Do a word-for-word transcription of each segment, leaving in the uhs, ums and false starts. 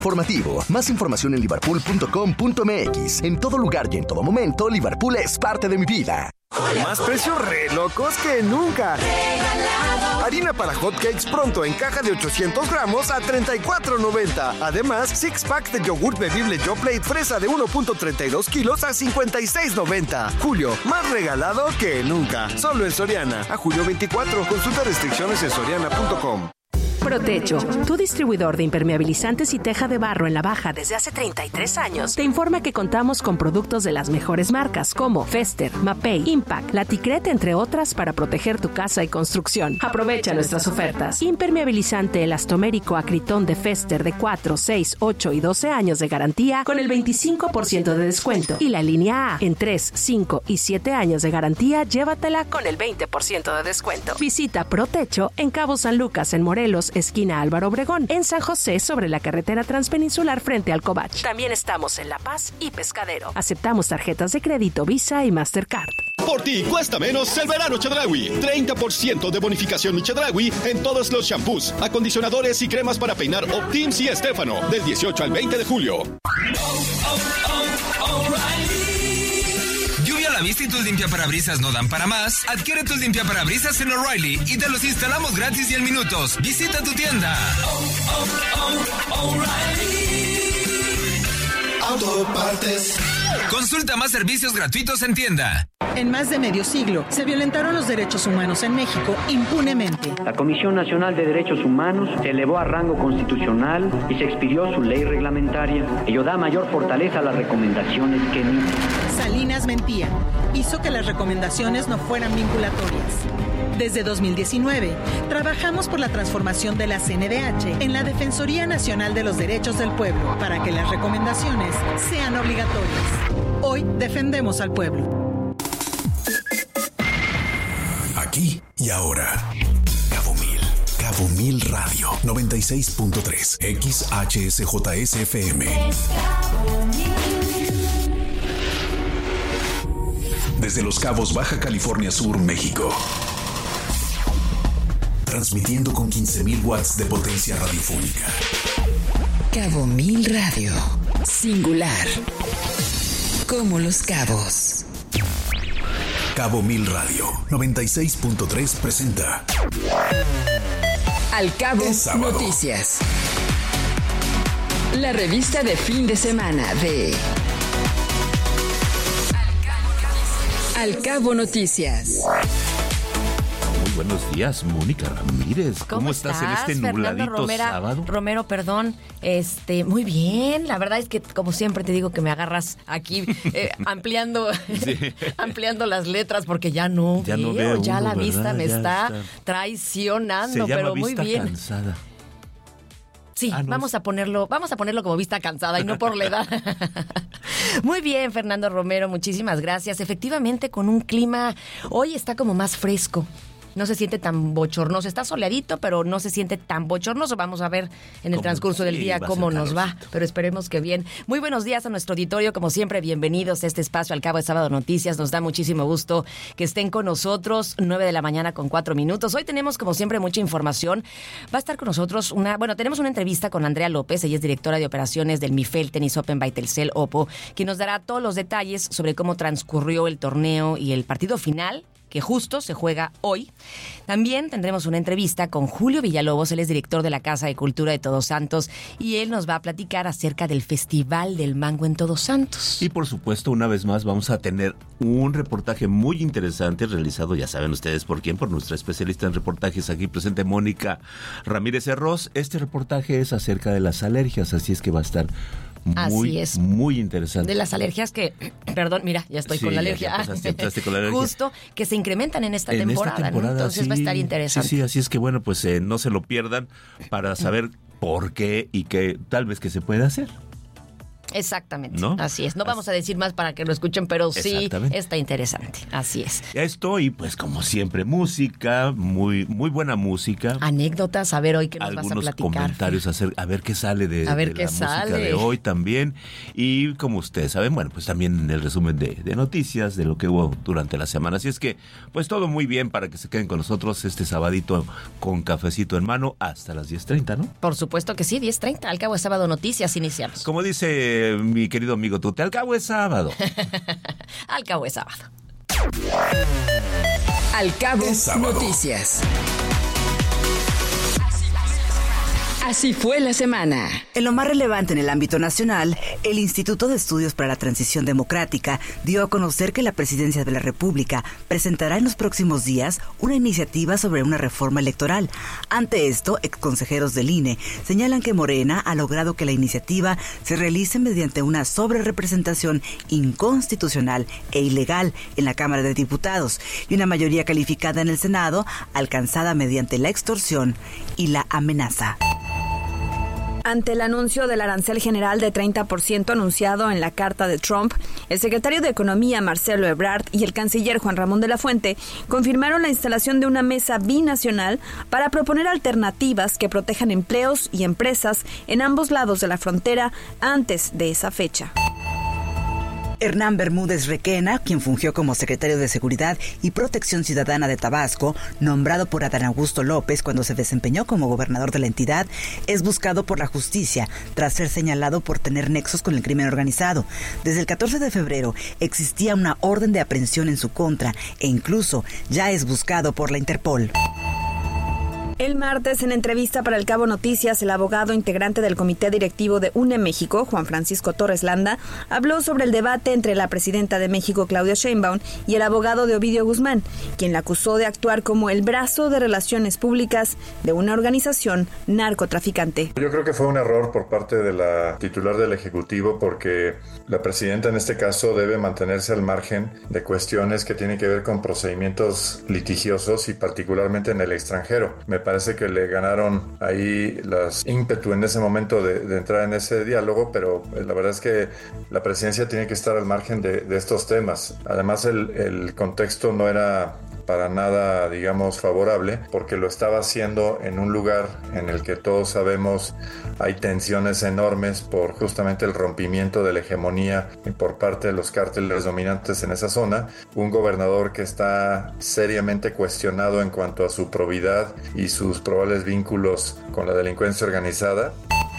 Formativo. Más información en liverpool punto com punto m x. En todo lugar y en todo momento, Liverpool es parte de mi vida. Más precios re locos que nunca. Regalado. Harina para hotcakes pronto en caja de ochocientos gramos a treinta y cuatro noventa. Además, six pack de yogurt bebible Yoplait fresa de uno punto treinta y dos kilos a cincuenta y seis noventa. Julio, más regalado que nunca. Solo en Soriana. A julio veinticuatro. Consulta restricciones en soriana punto com. Protecho, tu distribuidor de impermeabilizantes y teja de barro en La Baja desde hace treinta y tres años, te informa que contamos con productos de las mejores marcas como Fester, Mapei, Impact, Laticret, entre otras, para proteger tu casa y construcción. Aprovecha nuestras ofertas. Impermeabilizante elastomérico Acritón de Fester de cuatro, seis, ocho y doce años de garantía con el veinticinco por ciento de descuento. Y la línea A en tres, cinco y siete años de garantía, llévatela con el veinte por ciento de descuento. Visita Protecho en Cabo San Lucas, en Morelos, esquina Álvaro Obregón, en San José, sobre la carretera transpeninsular frente al Cobach. También estamos en La Paz y Pescadero. Aceptamos tarjetas de crédito Visa y Mastercard. Por ti cuesta menos el verano Chedraui. treinta por ciento de bonificación mi Chedraui en todos los shampoos, acondicionadores y cremas para peinar Optims y Estefano del dieciocho al veinte de julio. Oh, oh, oh, Lluvia a la vista y tus limpiaparabrisas no dan para más. Adquiere tus limpiaparabrisas en O'Reilly y te los instalamos gratis y en minutos. Visita tu tienda. Oh, oh, oh, O'Reilly Auto Partes. Consulta más servicios gratuitos en tienda. En más de medio siglo se violentaron los derechos humanos en México impunemente. La Comisión Nacional de Derechos Humanos se elevó a rango constitucional y se expidió su ley reglamentaria. Ello da mayor fortaleza a las recomendaciones que emite. Salinas mentía. Hizo que las recomendaciones no fueran vinculatorias. Desde dos mil diecinueve, trabajamos por la transformación de la C N D H en la Defensoría Nacional de los Derechos del Pueblo para que las recomendaciones sean obligatorias. Hoy defendemos al pueblo. Aquí y ahora. Cabo Mil. Cabo Mil Radio. noventa y seis punto tres. X H S J S F M. Desde Los Cabos, Baja California Sur, México. Transmitiendo con quince mil watts de potencia radiofónica. Cabo Mil Radio. Singular. Como Los Cabos. Cabo Mil Radio noventa y seis punto tres presenta Al Cabo Noticias. La revista de fin de semana de Al Cabo Noticias. Muy buenos días, Mónica Ramírez. ¿Cómo, ¿Cómo estás, estás en este nubladito Romera, sábado? Romero, perdón. Este, muy bien. La verdad es que, como siempre te digo, que me agarras aquí eh, ampliando, sí. ampliando las letras porque ya no ya veo. No veo ya uno, la vista ¿verdad? me ya está, está traicionando, Se pero llama muy vista bien. Cansada. Sí, ah, no, vamos es... a ponerlo, vamos a ponerlo como vista cansada y no por la edad. Muy bien, Fernando Romero, muchísimas gracias. Efectivamente, con un clima, hoy está como más fresco. No se siente tan bochornoso. Está soleadito, pero no se siente tan bochornoso. Vamos a ver en el transcurso del día cómo nos va, pero esperemos que bien. Muy buenos días a nuestro auditorio. Como siempre, bienvenidos a este espacio Al Cabo de Sábado Noticias. Nos da muchísimo gusto que estén con nosotros. nueve de la mañana con cuatro minutos. Hoy tenemos, como siempre, mucha información. Va a estar con nosotros una... Bueno, tenemos una entrevista con Andrea López. Ella es directora de operaciones del MIFEL Tennis Open by Telcel Oppo, quien nos dará todos los detalles sobre cómo transcurrió el torneo y el partido final, que justo se juega hoy. También tendremos una entrevista con Julio Villalobos, él es director de la Casa de Cultura de Todos Santos, y él nos va a platicar acerca del Festival del Mango en Todos Santos. Y por supuesto, una vez más, vamos a tener un reportaje muy interesante realizado, ya saben ustedes por quién, por nuestra especialista en reportajes aquí presente, Mónica Ramírez Herros. Este reportaje es acerca de las alergias, así es que va a estar Muy, Así es. muy interesante. De las alergias que, perdón, mira, ya estoy sí, con la alergia. Ya pasaste, entraste con la alergia. Justo, que se incrementan en esta en temporada, esta temporada ¿no? Entonces sí, va a estar interesante. Sí, sí, así es que bueno, pues eh, no se lo pierdan para saber por qué y qué tal vez que se puede hacer. Exactamente, ¿no? Así es. No vamos a decir más para que lo escuchen, pero sí está interesante. Así es. Esto y pues como siempre, música, muy muy buena música. Anécdotas, a ver hoy qué nos Algunos vas a platicar. Algunos comentarios, a, hacer, a ver qué sale de, a ver de qué la sale. música de hoy también. Y como ustedes saben, bueno, pues también el resumen de, de noticias, de lo que hubo durante la semana. Así es que, pues todo muy bien para que se queden con nosotros este sabadito con cafecito en mano hasta las diez treinta, ¿no? Por supuesto que sí, diez treinta. Al cabo es sábado, noticias, iniciamos. Como dice mi querido amigo Tute, al cabo es sábado. Al cabo es sábado. Al cabo es sábado. Noticias. Así fue la semana. En lo más relevante en el ámbito nacional, el Instituto de Estudios para la Transición Democrática dio a conocer que la Presidencia de la República presentará en los próximos días una iniciativa sobre una reforma electoral. Ante esto, exconsejeros del I N E señalan que Morena ha logrado que la iniciativa se realice mediante una sobrerepresentación inconstitucional e ilegal en la Cámara de Diputados y una mayoría calificada en el Senado alcanzada mediante la extorsión y la amenaza. Ante el anuncio del arancel general de treinta por ciento anunciado en la carta de Trump, el secretario de Economía, Marcelo Ebrard, y el canciller Juan Ramón de la Fuente confirmaron la instalación de una mesa binacional para proponer alternativas que protejan empleos y empresas en ambos lados de la frontera antes de esa fecha. Hernán Bermúdez Requena, quien fungió como secretario de Seguridad y Protección Ciudadana de Tabasco, nombrado por Adán Augusto López cuando se desempeñó como gobernador de la entidad, es buscado por la justicia tras ser señalado por tener nexos con el crimen organizado. Desde el catorce de febrero existía una orden de aprehensión en su contra e incluso ya es buscado por la Interpol. El martes, en entrevista para El Cabo Noticias, el abogado integrante del comité directivo de U N E México, Juan Francisco Torres Landa, habló sobre el debate entre la presidenta de México, Claudia Sheinbaum, y el abogado de Ovidio Guzmán, quien la acusó de actuar como el brazo de relaciones públicas de una organización narcotraficante. Yo creo que fue un error por parte de la titular del Ejecutivo porque la presidenta en este caso debe mantenerse al margen de cuestiones que tienen que ver con procedimientos litigiosos y particularmente en el extranjero. Me parece que le ganaron ahí las ímpetu en ese momento de, de entrar en ese diálogo, pero la verdad es que la presidencia tiene que estar al margen de, de estos temas. Además, el, el contexto no era para nada, digamos, favorable, porque lo estaba haciendo en un lugar en el que todos sabemos hay tensiones enormes por justamente el rompimiento de la hegemonía por parte de los cárteles dominantes en esa zona. Un gobernador que está seriamente cuestionado en cuanto a su probidad y sus probables vínculos con la delincuencia organizada.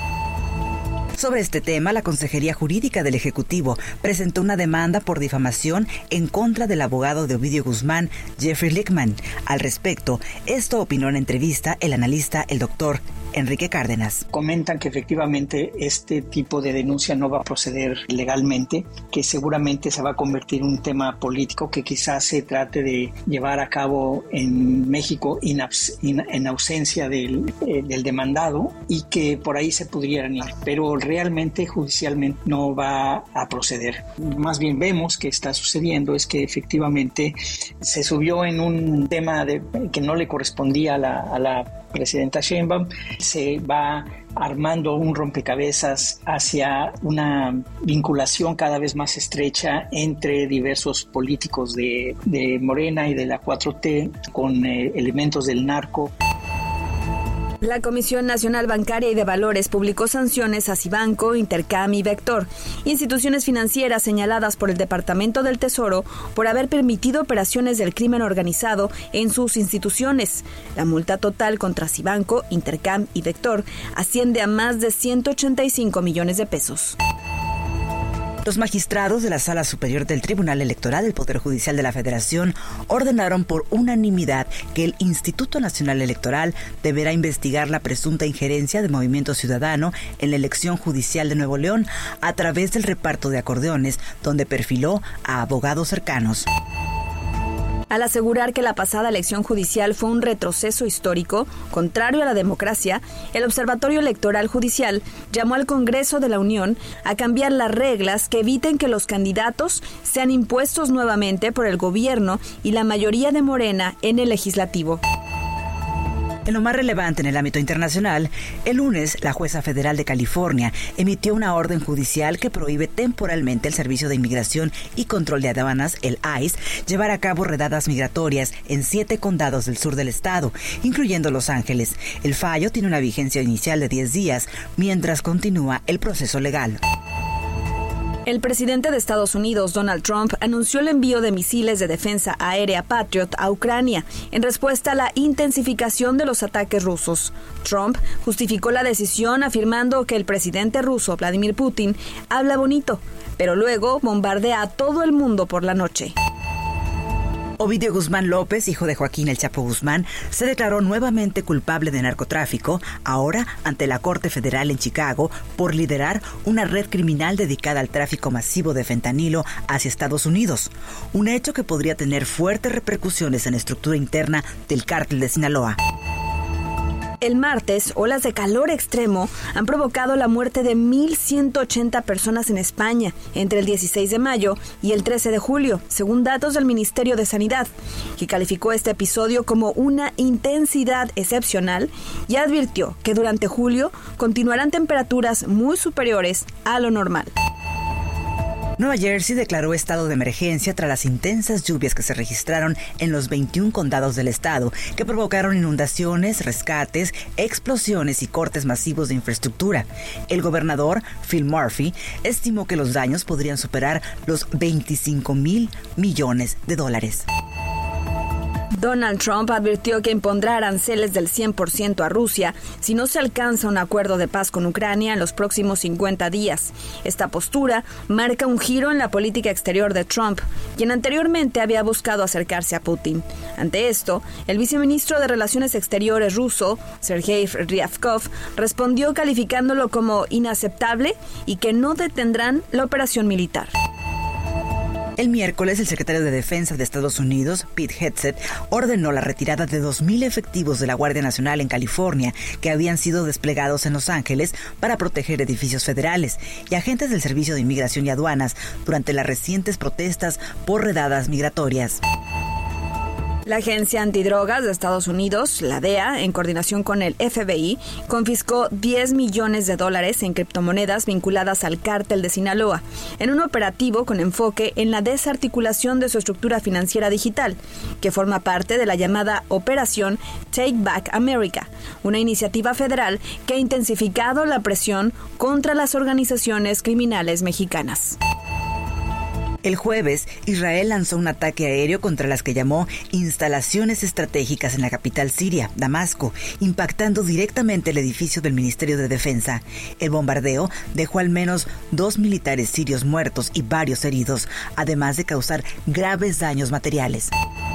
Sobre este tema, la Consejería Jurídica del Ejecutivo presentó una demanda por difamación en contra del abogado de Ovidio Guzmán, Jeffrey Lichtman. Al respecto, esto opinó en entrevista el analista, el doctor Enrique Cárdenas. Comentan que efectivamente este tipo de denuncia no va a proceder legalmente, que seguramente se va a convertir en un tema político que quizás se trate de llevar a cabo en México in abs- in, en ausencia del, eh, del demandado y que por ahí se pudieran ir, pero realmente judicialmente no va a proceder. Más bien vemos que está sucediendo es que efectivamente se subió en un tema de, que no le correspondía a la, a la presidenta Sheinbaum, se va armando un rompecabezas hacia una vinculación cada vez más estrecha entre diversos políticos de, de Morena y de la cuatro T con eh, elementos del narco. La Comisión Nacional Bancaria y de Valores publicó sanciones a Cibanco, Intercam y Vector, instituciones financieras señaladas por el Departamento del Tesoro por haber permitido operaciones del crimen organizado en sus instituciones. La multa total contra Cibanco, Intercam y Vector asciende a más de ciento ochenta y cinco millones de pesos. Los magistrados de la Sala Superior del Tribunal Electoral del Poder Judicial de la Federación ordenaron por unanimidad que el Instituto Nacional Electoral deberá investigar la presunta injerencia de Movimiento Ciudadano en la elección judicial de Nuevo León a través del reparto de acordeones, donde perfiló a abogados cercanos. Al asegurar que la pasada elección judicial fue un retroceso histórico, contrario a la democracia, el Observatorio Electoral Judicial llamó al Congreso de la Unión a cambiar las reglas que eviten que los candidatos sean impuestos nuevamente por el gobierno y la mayoría de Morena en el legislativo. En lo más relevante en el ámbito internacional, el lunes la jueza federal de California emitió una orden judicial que prohíbe temporalmente al Servicio de Inmigración y Control de Aduanas, el I C E, llevar a cabo redadas migratorias en siete condados del sur del estado, incluyendo Los Ángeles. El fallo tiene una vigencia inicial de diez días, mientras continúa el proceso legal. El presidente de Estados Unidos, Donald Trump, anunció el envío de misiles de defensa aérea Patriot a Ucrania en respuesta a la intensificación de los ataques rusos. Trump justificó la decisión afirmando que el presidente ruso, Vladimir Putin, habla bonito, pero luego bombardea a todo el mundo por la noche. Ovidio Guzmán López, hijo de Joaquín El Chapo Guzmán, se declaró nuevamente culpable de narcotráfico, ahora ante la Corte Federal en Chicago, por liderar una red criminal dedicada al tráfico masivo de fentanilo hacia Estados Unidos, un hecho que podría tener fuertes repercusiones en la estructura interna del cártel de Sinaloa. El martes, olas de calor extremo han provocado la muerte de mil ciento ochenta personas en España entre el dieciséis de mayo y el trece de julio, según datos del Ministerio de Sanidad, que calificó este episodio como una intensidad excepcional y advirtió que durante julio continuarán temperaturas muy superiores a lo normal. Nueva Jersey declaró estado de emergencia tras las intensas lluvias que se registraron en los veintiún condados del estado, que provocaron inundaciones, rescates, explosiones y cortes masivos de infraestructura. El gobernador, Phil Murphy, estimó que los daños podrían superar los veinticinco mil millones de dólares. Donald Trump advirtió que impondrá aranceles del cien por ciento a Rusia si no se alcanza un acuerdo de paz con Ucrania en los próximos cincuenta días. Esta postura marca un giro en la política exterior de Trump, quien anteriormente había buscado acercarse a Putin. Ante esto, el viceministro de Relaciones Exteriores ruso, Sergei Ryabkov, respondió calificándolo como inaceptable y que no detendrán la operación militar. El miércoles, el secretario de Defensa de Estados Unidos, Pete Hegseth, ordenó la retirada de dos mil efectivos de la Guardia Nacional en California que habían sido desplegados en Los Ángeles para proteger edificios federales y agentes del Servicio de Inmigración y Aduanas durante las recientes protestas por redadas migratorias. La Agencia Antidrogas de Estados Unidos, la D E A, en coordinación con el F B I, confiscó diez millones de dólares en criptomonedas vinculadas al cártel de Sinaloa, en un operativo con enfoque en la desarticulación de su estructura financiera digital, que forma parte de la llamada Operación Take Back America, una iniciativa federal que ha intensificado la presión contra las organizaciones criminales mexicanas. El jueves, Israel lanzó un ataque aéreo contra las que llamó instalaciones estratégicas en la capital siria, Damasco, impactando directamente el edificio del Ministerio de Defensa. El bombardeo dejó al menos dos militares sirios muertos y varios heridos, además de causar graves daños materiales.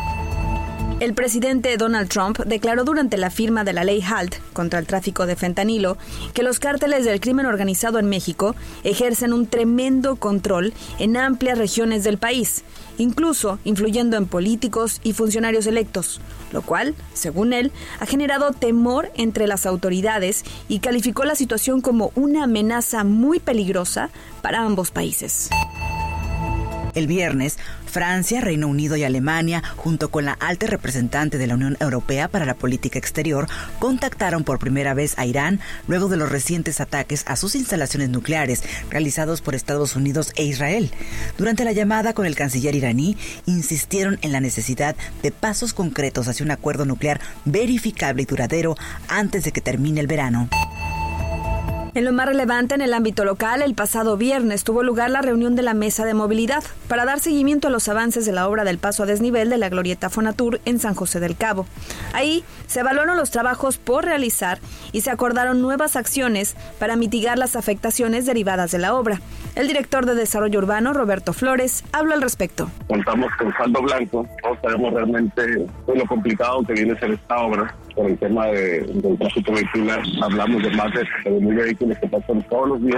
El presidente Donald Trump declaró durante la firma de la ley HALT contra el tráfico de fentanilo que los cárteles del crimen organizado en México ejercen un tremendo control en amplias regiones del país, incluso influyendo en políticos y funcionarios electos, lo cual, según él, ha generado temor entre las autoridades y calificó la situación como una amenaza muy peligrosa para ambos países. El viernes, Francia, Reino Unido y Alemania, junto con la alta representante de la Unión Europea para la Política Exterior, contactaron por primera vez a Irán luego de los recientes ataques a sus instalaciones nucleares realizados por Estados Unidos e Israel. Durante la llamada con el canciller iraní, insistieron en la necesidad de pasos concretos hacia un acuerdo nuclear verificable y duradero antes de que termine el verano. En lo más relevante en el ámbito local, el pasado viernes tuvo lugar la reunión de la Mesa de Movilidad para dar seguimiento a los avances de la obra del paso a desnivel de la Glorieta Fonatur en San José del Cabo. Ahí se evaluaron los trabajos por realizar y se acordaron nuevas acciones para mitigar las afectaciones derivadas de la obra. El director de Desarrollo Urbano, Roberto Flores, habló al respecto. Contamos con saldo blanco, no sabemos realmente lo complicado que viene a ser esta obra. Por el tema de, del tráfico vehicular, hablamos de más de mil vehículos que pasan todos los días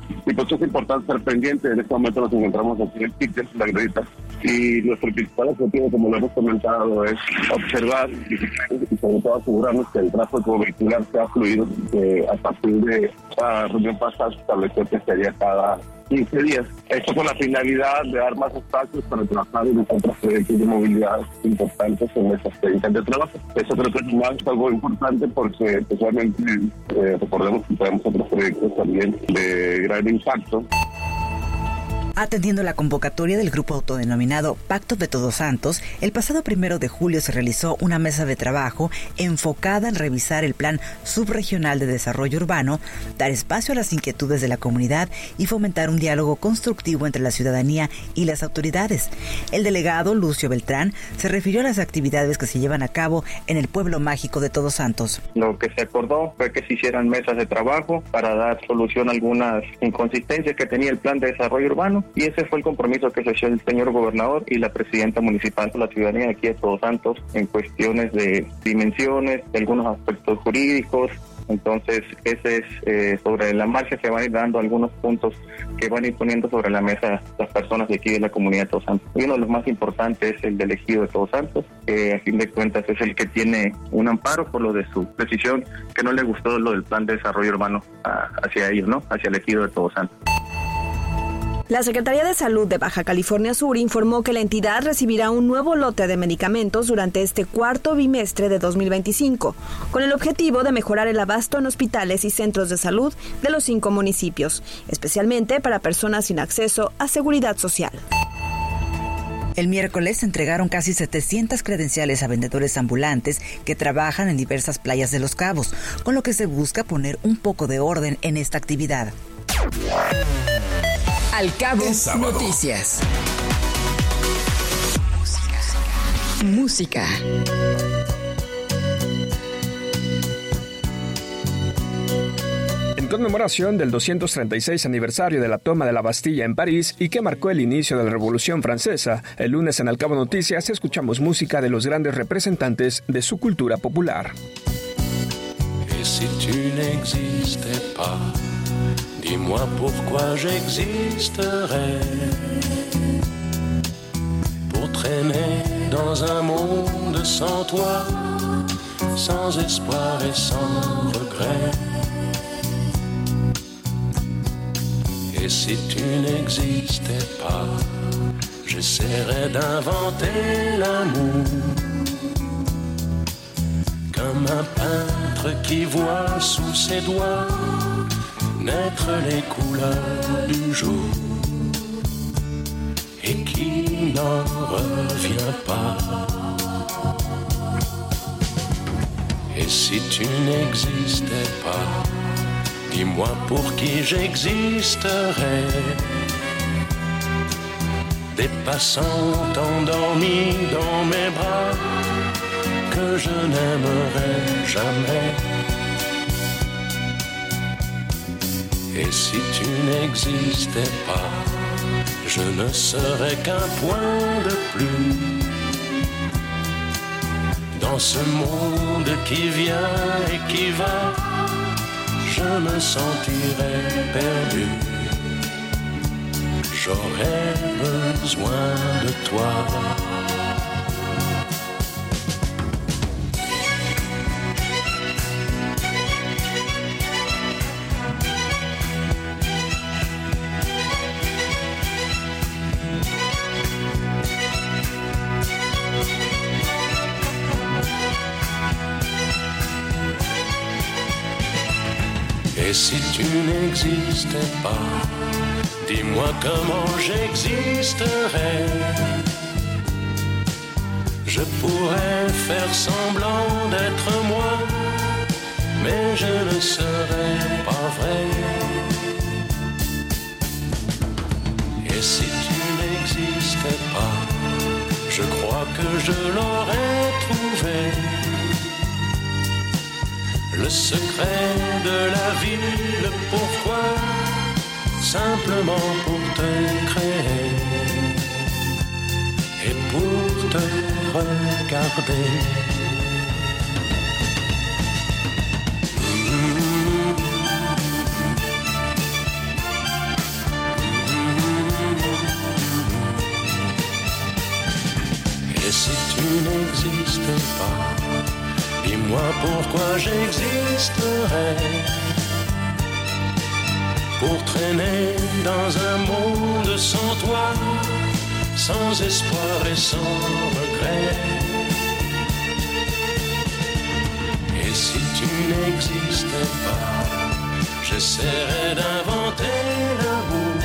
Y pues es importante ser pendiente. En este momento nos encontramos aquí en el pique, la grita. Y nuestro principal objetivo, como lo hemos comentado, es observar y, y sobre todo asegurarnos que el tráfico vehicular sea fluido. Eh, a partir de la reunión pasada se estableció que sería cada quince días. Esto con la finalidad de dar más espacios para trabajar en otros proyectos de movilidad importantes en nuestras técnicas de trabajo. Eso creo que es más algo importante porque especialmente eh, recordemos que tenemos otros proyectos también de gran impacto. Atendiendo la convocatoria del grupo autodenominado Pacto de Todos Santos, el pasado primero de julio se realizó una mesa de trabajo enfocada en revisar el Plan Subregional de Desarrollo Urbano, dar espacio a las inquietudes de la comunidad y fomentar un diálogo constructivo entre la ciudadanía y las autoridades. El delegado Lucio Beltrán se refirió a las actividades que se llevan a cabo en el pueblo mágico de Todos Santos. Lo que se acordó fue que se hicieran mesas de trabajo para dar solución a algunas inconsistencias que tenía el Plan de Desarrollo Urbano. Y ese fue el compromiso que se hizo el señor gobernador y la presidenta municipal de la ciudadanía aquí de Todos Santos en cuestiones de dimensiones, de algunos aspectos jurídicos. Entonces, ese es eh, sobre la marcha se van a ir dando algunos puntos que van a ir poniendo sobre la mesa las personas de aquí de la comunidad de Todos Santos. Y uno de los más importantes es el del ejido de Todos Santos, que a fin de cuentas es el que tiene un amparo por lo de su decisión, que no le gustó lo del plan de desarrollo urbano a, hacia ellos, ¿no? Hacia el ejido de Todos Santos. La Secretaría de Salud de Baja California Sur informó que la entidad recibirá un nuevo lote de medicamentos durante este cuarto bimestre de dos mil veinticinco, con el objetivo de mejorar el abasto en hospitales y centros de salud de los cinco municipios, especialmente para personas sin acceso a seguridad social. El miércoles se entregaron casi setecientas credenciales a vendedores ambulantes que trabajan en diversas playas de Los Cabos, con lo que se busca poner un poco de orden en esta actividad. Al Cabo Noticias. Música. En conmemoración del doscientos treinta y seis aniversario de la toma de la Bastilla en París y que marcó el inicio de la Revolución Francesa, el lunes en Al Cabo Noticias escuchamos música de los grandes representantes de su cultura popular. Et si tu n'existais pas, dis-moi pourquoi j'existerais. Pour traîner dans un monde sans toi, sans espoir et sans regret. Et si tu n'existais pas, j'essaierais d'inventer l'amour. Comme un peintre qui voit sous ses doigts naître les couleurs du jour et qui n'en revient pas. Et si tu n'existais pas, dis-moi pour qui j'existerais. Des passants endormis dans mes bras que je n'aimerais jamais. Et si tu n'existais pas, je ne serais qu'un point de plus dans ce monde qui vient et qui va. Je me sentirais perdu. J'aurais besoin de toi. Et si tu n'existais pas, dis-moi comment j'existerais. Je pourrais faire semblant d'être moi, mais je ne serais pas vrai. Et si tu n'existais pas, je crois que je l'aurais trouvé. Le secret de la vie, le pourquoi, simplement pour te créer et pour te regarder. n'existais pas, dis-moi pourquoi j'existerais. Pour traîner dans un monde sans toi, sans espoir et sans regret. Et si tu n'existais pas, j'essaierais d'inventer l'amour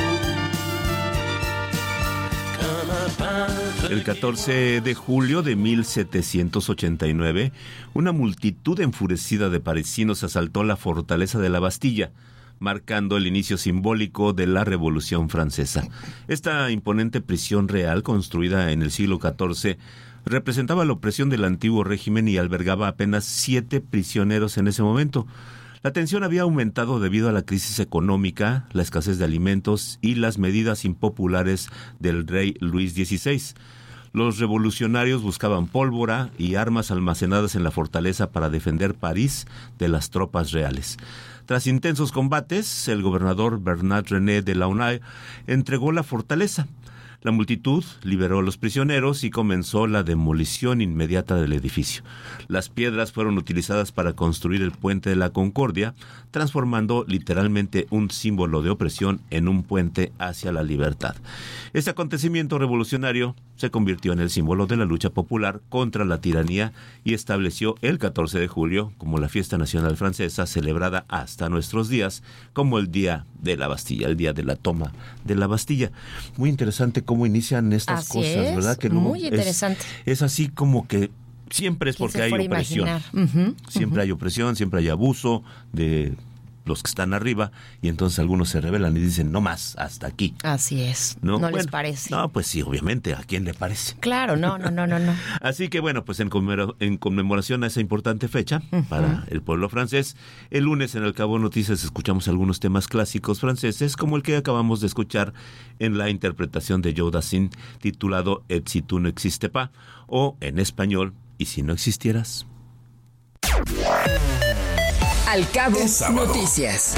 comme un peintre. El catorce de julio de mil setecientos ochenta y nueve, una multitud enfurecida de parisinos asaltó la fortaleza de la Bastilla, marcando el inicio simbólico de la Revolución Francesa. Esta imponente prisión real, construida en el siglo catorce, representaba la opresión del antiguo régimen y albergaba apenas siete prisioneros en ese momento. La tensión había aumentado debido a la crisis económica, la escasez de alimentos y las medidas impopulares del rey Luis dieciséis. Los revolucionarios buscaban pólvora y armas almacenadas en la fortaleza para defender París de las tropas reales. Tras intensos combates, el gobernador Bernard René de Launay entregó la fortaleza. La multitud liberó a los prisioneros y comenzó la demolición inmediata del edificio. Las piedras fueron utilizadas para construir el Puente de la Concordia, transformando literalmente un símbolo de opresión en un puente hacia la libertad. Este acontecimiento revolucionario se convirtió en el símbolo de la lucha popular contra la tiranía y estableció el catorce de julio como la fiesta nacional francesa, celebrada hasta nuestros días como el Día de la Bastilla, el día de la toma de la Bastilla. Muy interesante cómo inician estas así cosas, es, ¿verdad? Que muy interesante. Es, es así como que siempre es porque hay opresión. Uh-huh, siempre uh-huh. hay opresión, siempre hay abuso de los que están arriba, y entonces algunos se rebelan y dicen, no más, hasta aquí. Así es, no, no bueno, les parece. No, pues sí, obviamente, ¿a quién le parece? Claro, no, no, no, no. no. Así que bueno, pues en, conmemora- en conmemoración a esa importante fecha uh-huh. para el pueblo francés, el lunes en el Cabo Noticias escuchamos algunos temas clásicos franceses, como el que acabamos de escuchar en la interpretación de Joe Dassin, titulado Et si tu n'existais pas, o en español, ¿y si no existieras? Al Cabo Noticias.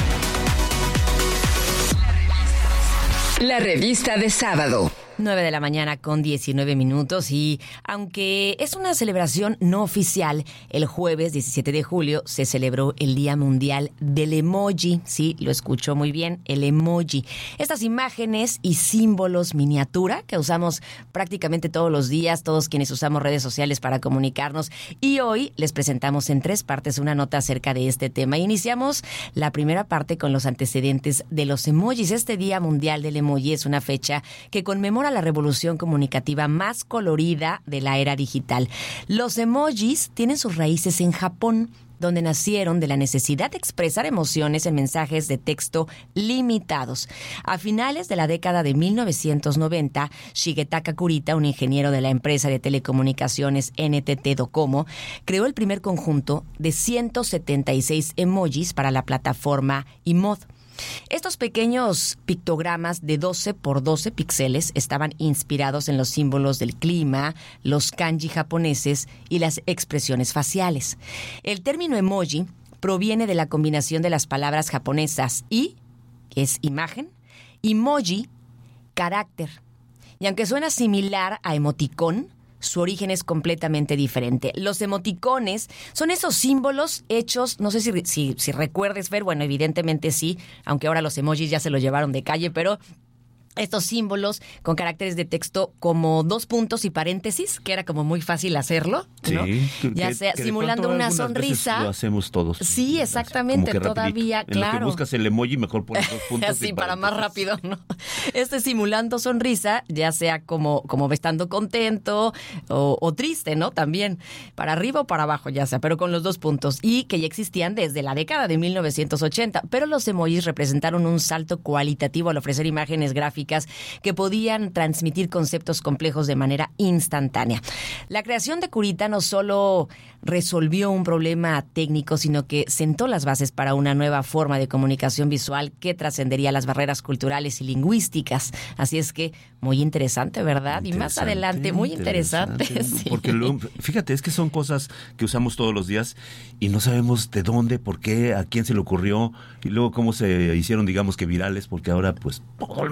La revista de sábado. nueve de la mañana con diecinueve minutos, y aunque es una celebración no oficial, el jueves diecisiete de julio se celebró el Día Mundial del Emoji. Sí, lo escuchó muy bien, el emoji. Estas imágenes y símbolos miniatura que usamos prácticamente todos los días, todos quienes usamos redes sociales para comunicarnos, y hoy les presentamos en tres partes una nota acerca de este tema. Iniciamos la primera parte con los antecedentes de los emojis. Este Día Mundial del Emoji es una fecha que conmemora la revolución comunicativa más colorida de la era digital. Los emojis tienen sus raíces en Japón, donde nacieron de la necesidad de expresar emociones en mensajes de texto limitados. A finales de la década de mil novecientos noventa, Shigetaka Kurita, un ingeniero de la empresa de telecomunicaciones N T T Docomo, creó el primer conjunto de ciento setenta y seis emojis para la plataforma iMod. Estos pequeños pictogramas de doce por doce píxeles estaban inspirados en los símbolos del clima, los kanji japoneses y las expresiones faciales. El término emoji proviene de la combinación de las palabras japonesas i, que es imagen, y moji, carácter. Y aunque suena similar a emoticón, su origen es completamente diferente. Los emoticones son esos símbolos hechos, no sé si, si, si recuerdes, Fer, bueno, evidentemente sí, aunque ahora los emojis ya se los llevaron de calle, pero estos símbolos con caracteres de texto como dos puntos y paréntesis, que era como muy fácil hacerlo, ¿no? Sí, ya que, sea que simulando una sonrisa. Lo hacemos todos. Sí, exactamente, todavía, rapidito. claro. En lo que buscas el emoji, mejor pones dos puntos. Sí, para más rápido, ¿no? Este simulando sonrisa, ya sea como, como estando contento o, o triste, ¿no? También, para arriba o para abajo, ya sea, pero con los dos puntos. Y que ya existían desde la década de mil novecientos ochenta. Pero los emojis representaron un salto cualitativo al ofrecer imágenes gráficas que podían transmitir conceptos complejos de manera instantánea. La creación de Kurita no solo resolvió un problema técnico, sino que sentó las bases para una nueva forma de comunicación visual que trascendería las barreras culturales y lingüísticas. Así es que muy interesante, ¿verdad? Y más adelante, muy interesante. interesante sí. Porque luego, fíjate, es que son cosas que usamos todos los días y no sabemos de dónde, por qué, a quién se le ocurrió y luego cómo se hicieron, digamos que virales, porque ahora pues todo el mundo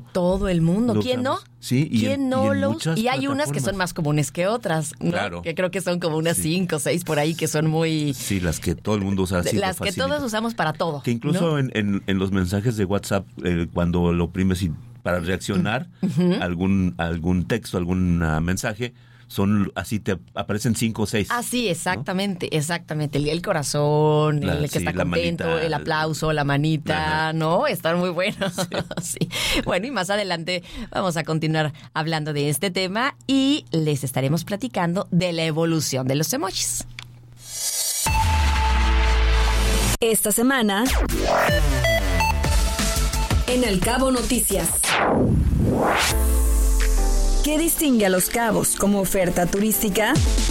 todo el mundo. Lo ¿Quién usamos. no? Sí, y ¿Quién en, no y en lo muchas usa? Y hay unas que son más comunes que otras, ¿no? Claro. Que creo que son como unas cinco o seis por ahí que son muy... Sí, las que todo el mundo usa. Así las que todos usamos para todo. Que incluso ¿no? en, en, en los mensajes de WhatsApp, eh, cuando lo oprimes y para reaccionar uh-huh. algún algún texto, algún uh, mensaje, son así te aparecen cinco o seis. Ah, sí, exactamente, ¿no? exactamente. El, el corazón, la, el que sí, está contento, manita, el aplauso, la manita, ajá. ¿no? Están muy buenos. Sí. Sí. Bueno, y más adelante vamos a continuar hablando de este tema y les estaremos platicando de la evolución de los emojis. Esta semana, en El Cabo Noticias. ¿Qué distingue a Los Cabos como oferta turística?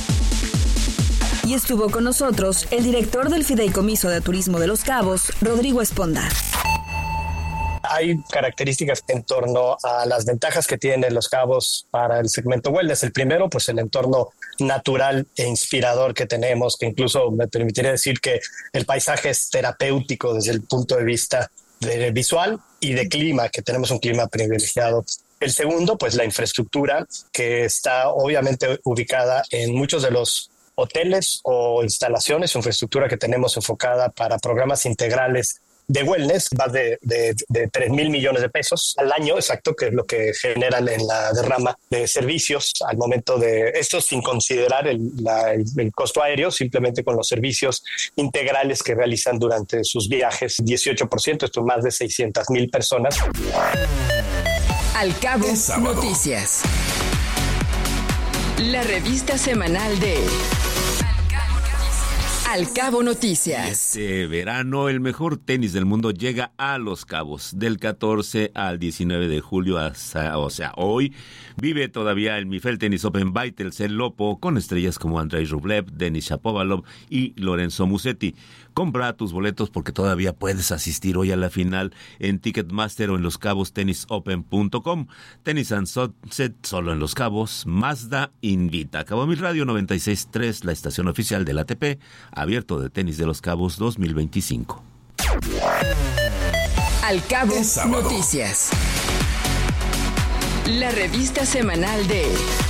Y estuvo con nosotros el director del Fideicomiso de Turismo de Los Cabos, Rodrigo Esponda. Hay características en torno a las ventajas que tienen Los Cabos para el segmento wellness. El primero, pues el entorno natural e inspirador que tenemos, que incluso me permitiría decir que el paisaje es terapéutico desde el punto de vista de visual y de clima, que tenemos un clima privilegiado. El segundo, pues la infraestructura, que está obviamente ubicada en muchos de los hoteles o instalaciones, infraestructura que tenemos enfocada para programas integrales de wellness, va de, de, de tres mil millones de pesos al año, exacto, que es lo que generan en la derrama de servicios al momento de esto, sin considerar el, la, el, el costo aéreo, simplemente con los servicios integrales que realizan durante sus viajes, dieciocho por ciento, esto es más de seiscientas mil personas. Al Cabo Noticias. La revista semanal de Al Cabo Noticias. Este verano el mejor tenis del mundo llega a Los Cabos. Del catorce al diecinueve de julio, hasta, o sea, hoy, vive todavía el Mifel Tennis Open by Telcel Lopo con estrellas como Andrei Rublev, Denis Shapovalov y Lorenzo Musetti. Compra tus boletos porque todavía puedes asistir hoy a la final en Ticketmaster o en los cabos tenis open punto com. Tennis and Sunset solo en Los Cabos. Mazda invita. Cabo Mil Radio noventa y seis punto tres, la estación oficial del A T P, abierto de tenis de Los Cabos dos mil veinticinco. Al Cabo Noticias. La revista semanal de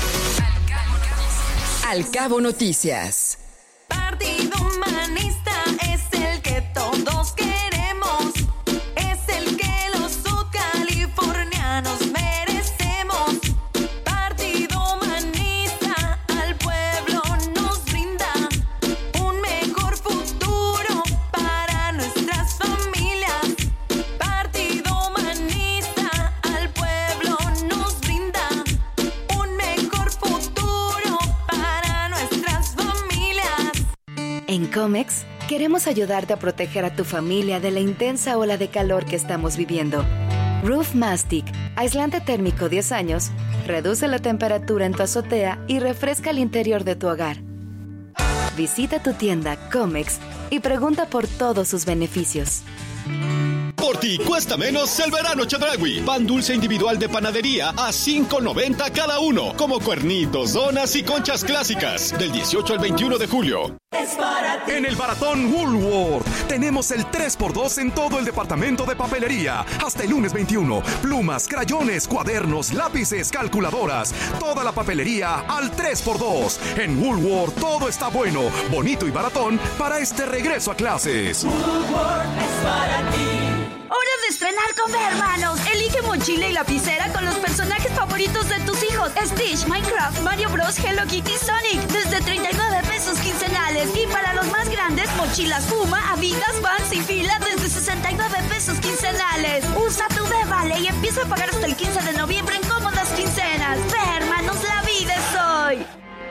Al Cabo Noticias. Partido Humanista es el que todos queremos, es el que los sudcalifornianos merecemos. Partido Humanista al pueblo nos brinda un mejor futuro para nuestras familias. Partido Humanista al pueblo nos brinda un mejor futuro para nuestras familias. En Comex, queremos ayudarte a proteger a tu familia de la intensa ola de calor que estamos viviendo. Roof Mastic, aislante térmico diez años, reduce la temperatura en tu azotea y refresca el interior de tu hogar. Visita tu tienda Comex y pregunta por todos sus beneficios. Por ti cuesta menos el verano Chedraui. Pan dulce individual de panadería a cinco noventa cada uno, como cuernitos, donas y conchas clásicas, del dieciocho al veintiuno de julio. En el Baratón Woolworth tenemos el tres por dos en todo el departamento de papelería. Hasta el lunes veintiuno. Plumas, crayones, cuadernos, lápices, calculadoras. Toda la papelería al tres por dos. En Woolworth todo está bueno, bonito y baratón para este regreso a clases. Woolworth es para ti. ¡Hora de estrenar con B, hermanos! Elige mochila y lapicera con los personajes favoritos de tus hijos. Stitch, Minecraft, Mario Bros, Hello Kitty, Sonic. Desde treinta y nueve pesos quincenales. Y para los más grandes, mochilas Puma, Adidas, Vans y Fila desde sesenta y nueve pesos quincenales. Usa tu B, vale, y empieza a pagar hasta el quince de noviembre en cómodas quincenas. B, hermanos, la vida es hoy.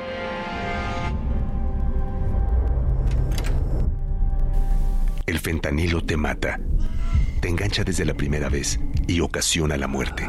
El fentanilo te mata, te engancha desde la primera vez y ocasiona la muerte.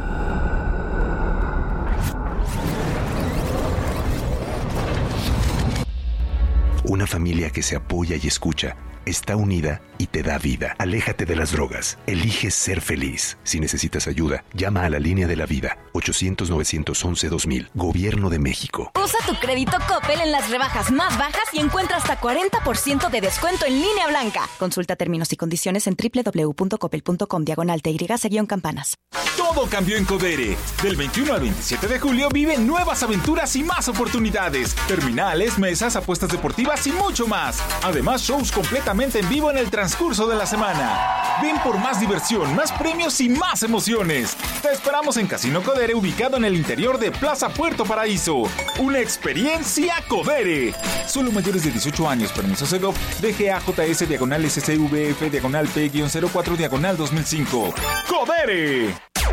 Una familia que se apoya y escucha está unida y te da vida. Aléjate de las drogas. Elige ser feliz. Si necesitas ayuda, llama a la línea de la vida. ochocientos, novecientos once, dos mil. Gobierno de México. Usa tu crédito Coppel en las rebajas más bajas y encuentra hasta cuarenta por ciento de descuento en línea blanca. Consulta términos y condiciones en doble u doble u doble u punto coppel punto com diagonal T Y campanas. Todo cambió en Codere. Del veintiuno al veintisiete de julio vive nuevas aventuras y más oportunidades. Terminales, mesas, apuestas deportivas y mucho más. Además, shows completamente en vivo en el transcurso de la semana. Ven por más diversión, más premios y más emociones. Te esperamos en Casino Codere, ubicado en el interior de Plaza Puerto Paraíso. Una experiencia Codere. Solo mayores de dieciocho años. Permiso Segov. D G A J S diagonal S C V F diagonal P cero cuatro diagonal dos mil cinco. ¡Codere!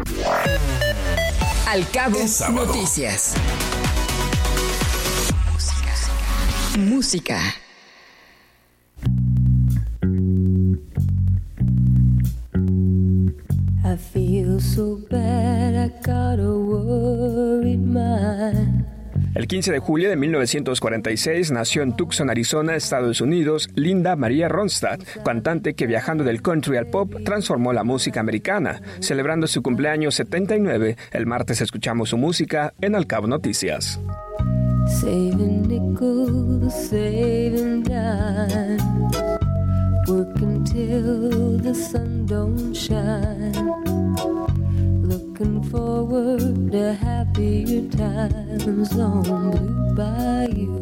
Al Cabo Noticias. Música. I feel so bad, I got a worried mind. El quince de julio de mil novecientos cuarenta y seis nació en Tucson, Arizona, Estados Unidos, Linda María Ronstadt, cantante que viajando del country al pop transformó la música americana. Celebrando su cumpleaños setenta y nueve, el martes escuchamos su música en Al Cabo Noticias. Saving nickels, saving dimes, working till the sun don't shine, looking forward to happier times on Blue Bayou.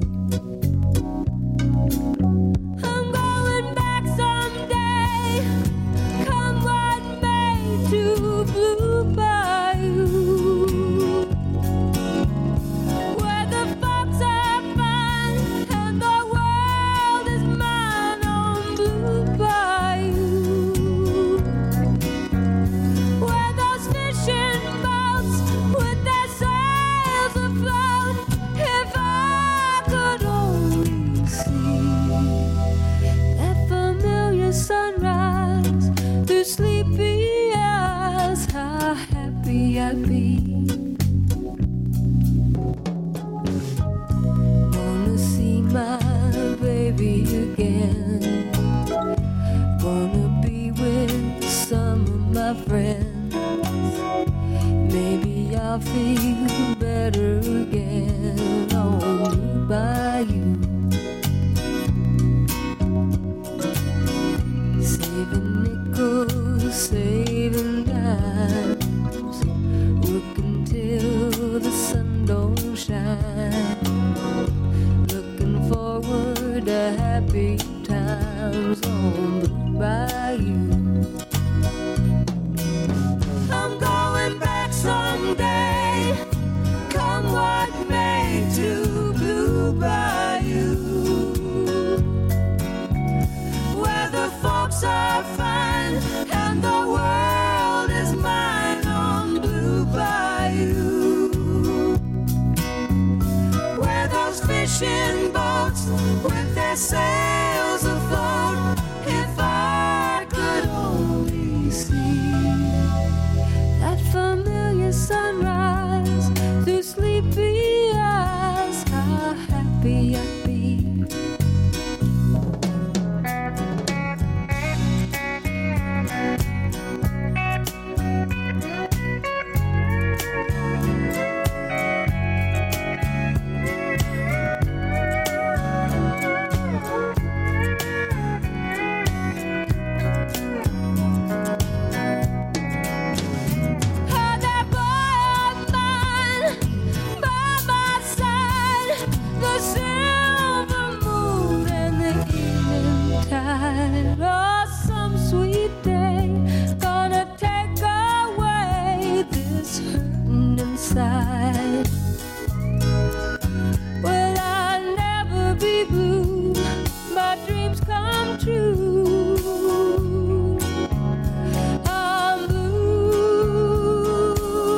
I'm going back someday, come what may, to Blue Bayou, where the folks are fine and the world is mine on Blue Bayou, where those fishing boats with their sails afloat, if I could only see that familiar sunrise through sleepy eyes, how happy I'd be. Wanna see my baby again, wanna be with some of my friends, maybe I'll feel better again on Blue Bayou. Saving nickels, saving dimes, working till the sun don't shine, looking forward to happy times on Blue Bayou. I'm going back someday, come what may, to Blue Bayou, where the folks are fine and the world is mine on Blue Bayou, where those fishing boats with their sails afloat, if I could only see that familiar sunrise through sleepy eyes, how happy I'd be. Had that boy of mine by my side, the silver moon and the evening tide. Oh, some sweet day gonna take away this hurting inside. Will I never be blue? My dreams come true. I'm blue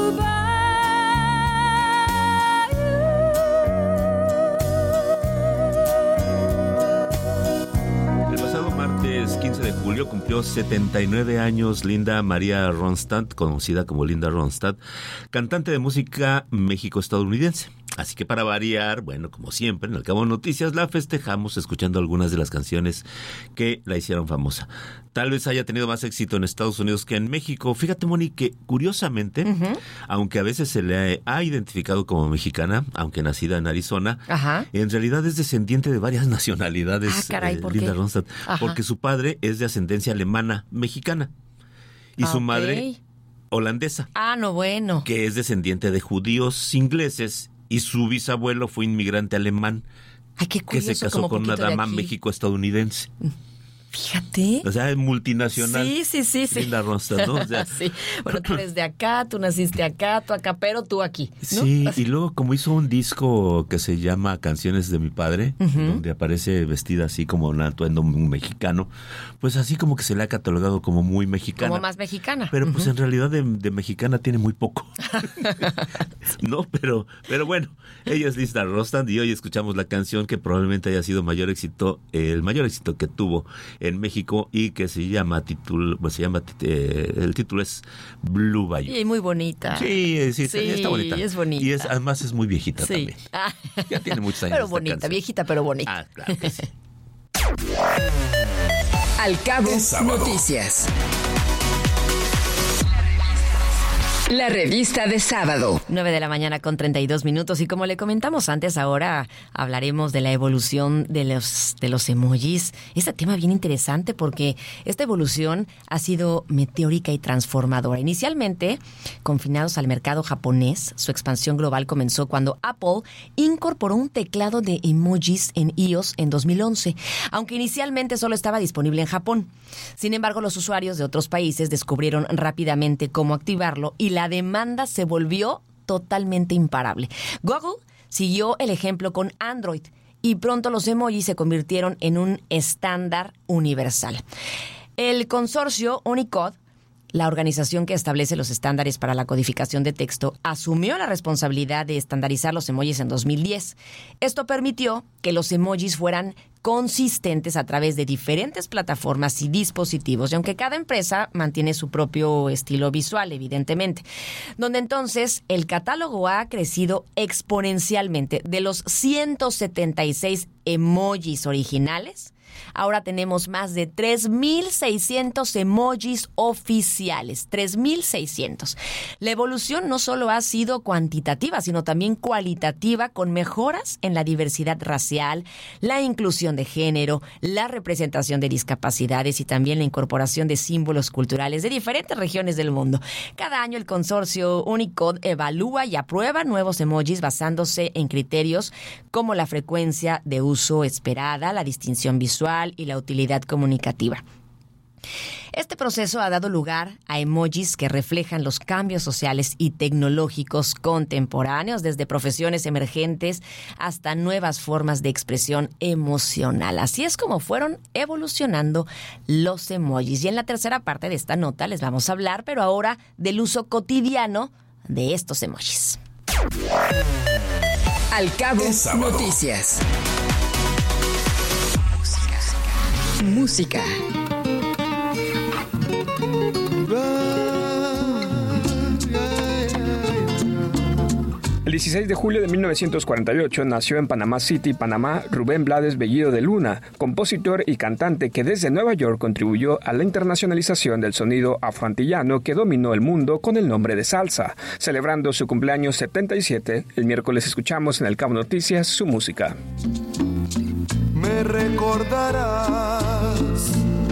El pasado martes quince de julio cumplió setenta y nueve años Linda María Ronstadt, conocida como Linda Ronstadt, cantante de música México-estadounidense. Así que para variar, bueno, como siempre, en el Cabo Noticias la festejamos escuchando algunas de las canciones que la hicieron famosa. Tal vez haya tenido más éxito en Estados Unidos que en México. Fíjate, Moni, que curiosamente, uh-huh. aunque a veces se le ha identificado como mexicana, aunque nacida en Arizona, Ajá. en realidad es descendiente de varias nacionalidades. Ah, caray, ¿por eh, Linda qué? Ronstadt, porque su padre es de ascendencia alemana mexicana y ah, su okay. madre holandesa. Ah, no, bueno. Que es descendiente de judíos ingleses y su bisabuelo fue inmigrante alemán. Ay, qué curioso, que se casó con una dama México-estadounidense. Fíjate. O sea, es multinacional. Sí, sí, sí. sí. Linda Ronstadt, ¿no? O sea, sí. Bueno, tú eres de acá, tú naciste acá, tú acá, pero tú aquí, ¿no? Sí, y luego como hizo un disco que se llama Canciones de mi padre, uh-huh. donde aparece vestida así como un atuendo mexicano, pues así como que se le ha catalogado como muy mexicana. Como más mexicana. Pero pues uh-huh. en realidad de, de mexicana tiene muy poco. No, pero, pero bueno, ella es Linda Ronstadt y hoy escuchamos la canción que probablemente haya sido mayor éxito, el mayor éxito que tuvo en México y que se llama título, pues se llama eh, el título es Blue Bayou. Y muy bonita. Sí, sí, sí, está bonita. Es bonita. Y es, además es muy viejita sí. también. Ah. Ya tiene muchos años. Pero bonita, canción. Viejita pero bonita. Ah, claro que sí. Al Cabo Noticias. La revista de sábado. nueve de la mañana con treinta y dos minutos. Y como le comentamos antes, ahora hablaremos de la evolución de los, de los emojis. Este tema bien interesante porque esta evolución ha sido meteórica y transformadora. Inicialmente, confinados al mercado japonés, su expansión global comenzó cuando Apple incorporó un teclado de emojis en iOS en dos mil once, aunque inicialmente solo estaba disponible en Japón. Sin embargo, los usuarios de otros países descubrieron rápidamente cómo activarlo y la demanda se volvió totalmente imparable. Google siguió el ejemplo con Android y pronto los emojis se convirtieron en un estándar universal. El consorcio Unicode, la organización que establece los estándares para la codificación de texto, asumió la responsabilidad de estandarizar los emojis en dos mil diez. Esto permitió que los emojis fueran consistentes a través de diferentes plataformas y dispositivos, y aunque cada empresa mantiene su propio estilo visual, evidentemente, donde entonces el catálogo ha crecido exponencialmente. De los ciento setenta y seis emojis originales, ahora tenemos más de tres mil seiscientos emojis oficiales. tres mil seiscientos. La evolución no solo ha sido cuantitativa, sino también cualitativa, con mejoras en la diversidad racial, la inclusión de género, la representación de discapacidades y también la incorporación de símbolos culturales de diferentes regiones del mundo. Cada año el consorcio Unicode evalúa y aprueba nuevos emojis basándose en criterios como la frecuencia de uso esperada, la distinción visual y la utilidad comunicativa. Este proceso ha dado lugar a emojis que reflejan los cambios sociales y tecnológicos contemporáneos, desde profesiones emergentes hasta nuevas formas de expresión emocional. Así es como fueron evolucionando los emojis. Y en la tercera parte de esta nota les vamos a hablar, pero ahora del uso cotidiano de estos emojis. Al Cabo Noticias. Música. El dieciséis de julio de mil novecientos cuarenta y ocho nació en Panamá City, Panamá, Rubén Blades Bellido de Luna, compositor y cantante que desde Nueva York contribuyó a la internacionalización del sonido afroantillano que dominó el mundo con el nombre de salsa. Celebrando su cumpleaños setenta y siete, el miércoles escuchamos en el Cabo Noticias su música. Me recordarás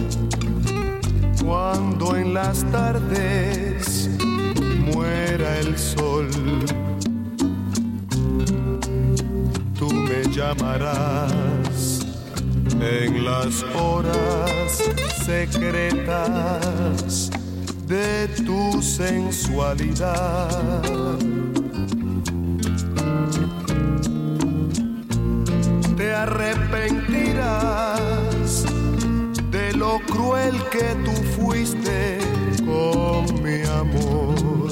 cuando en las tardes muera el sol. Tú me llamarás en las horas secretas de tu sensualidad. Te arrepentirás de lo cruel que tú fuiste con mi amor.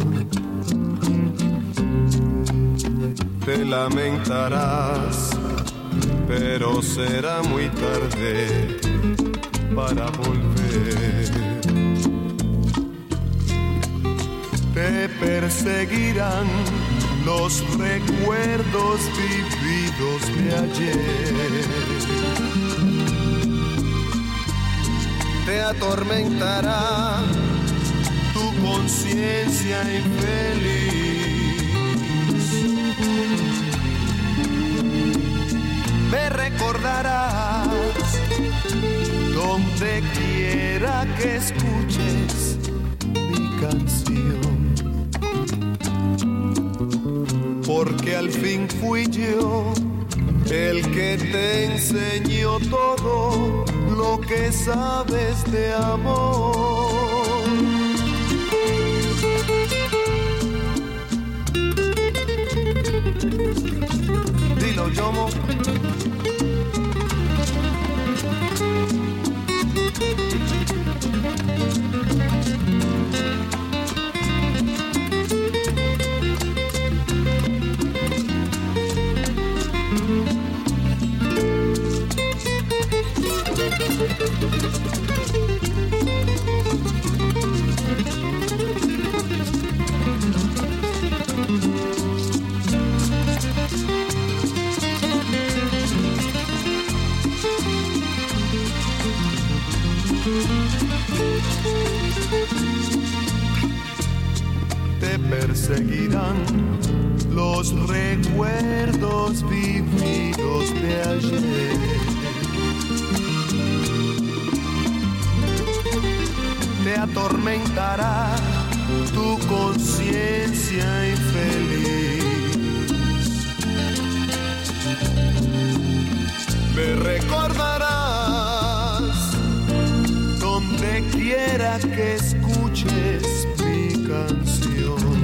Te lamentarás, pero será muy tarde para volver. te perseguirán los recuerdos vividos de ayer. Te atormentará tu conciencia infeliz. Me recordarás donde quiera que escuches mi canción, porque al fin fui yo el que te enseñó todo lo que sabes de amor. Dilo, Yomo. Te perseguirán los recuerdos vividos de ayer. Te atormentará tu conciencia infeliz. Me recordarás donde quiera que escuches mi canción,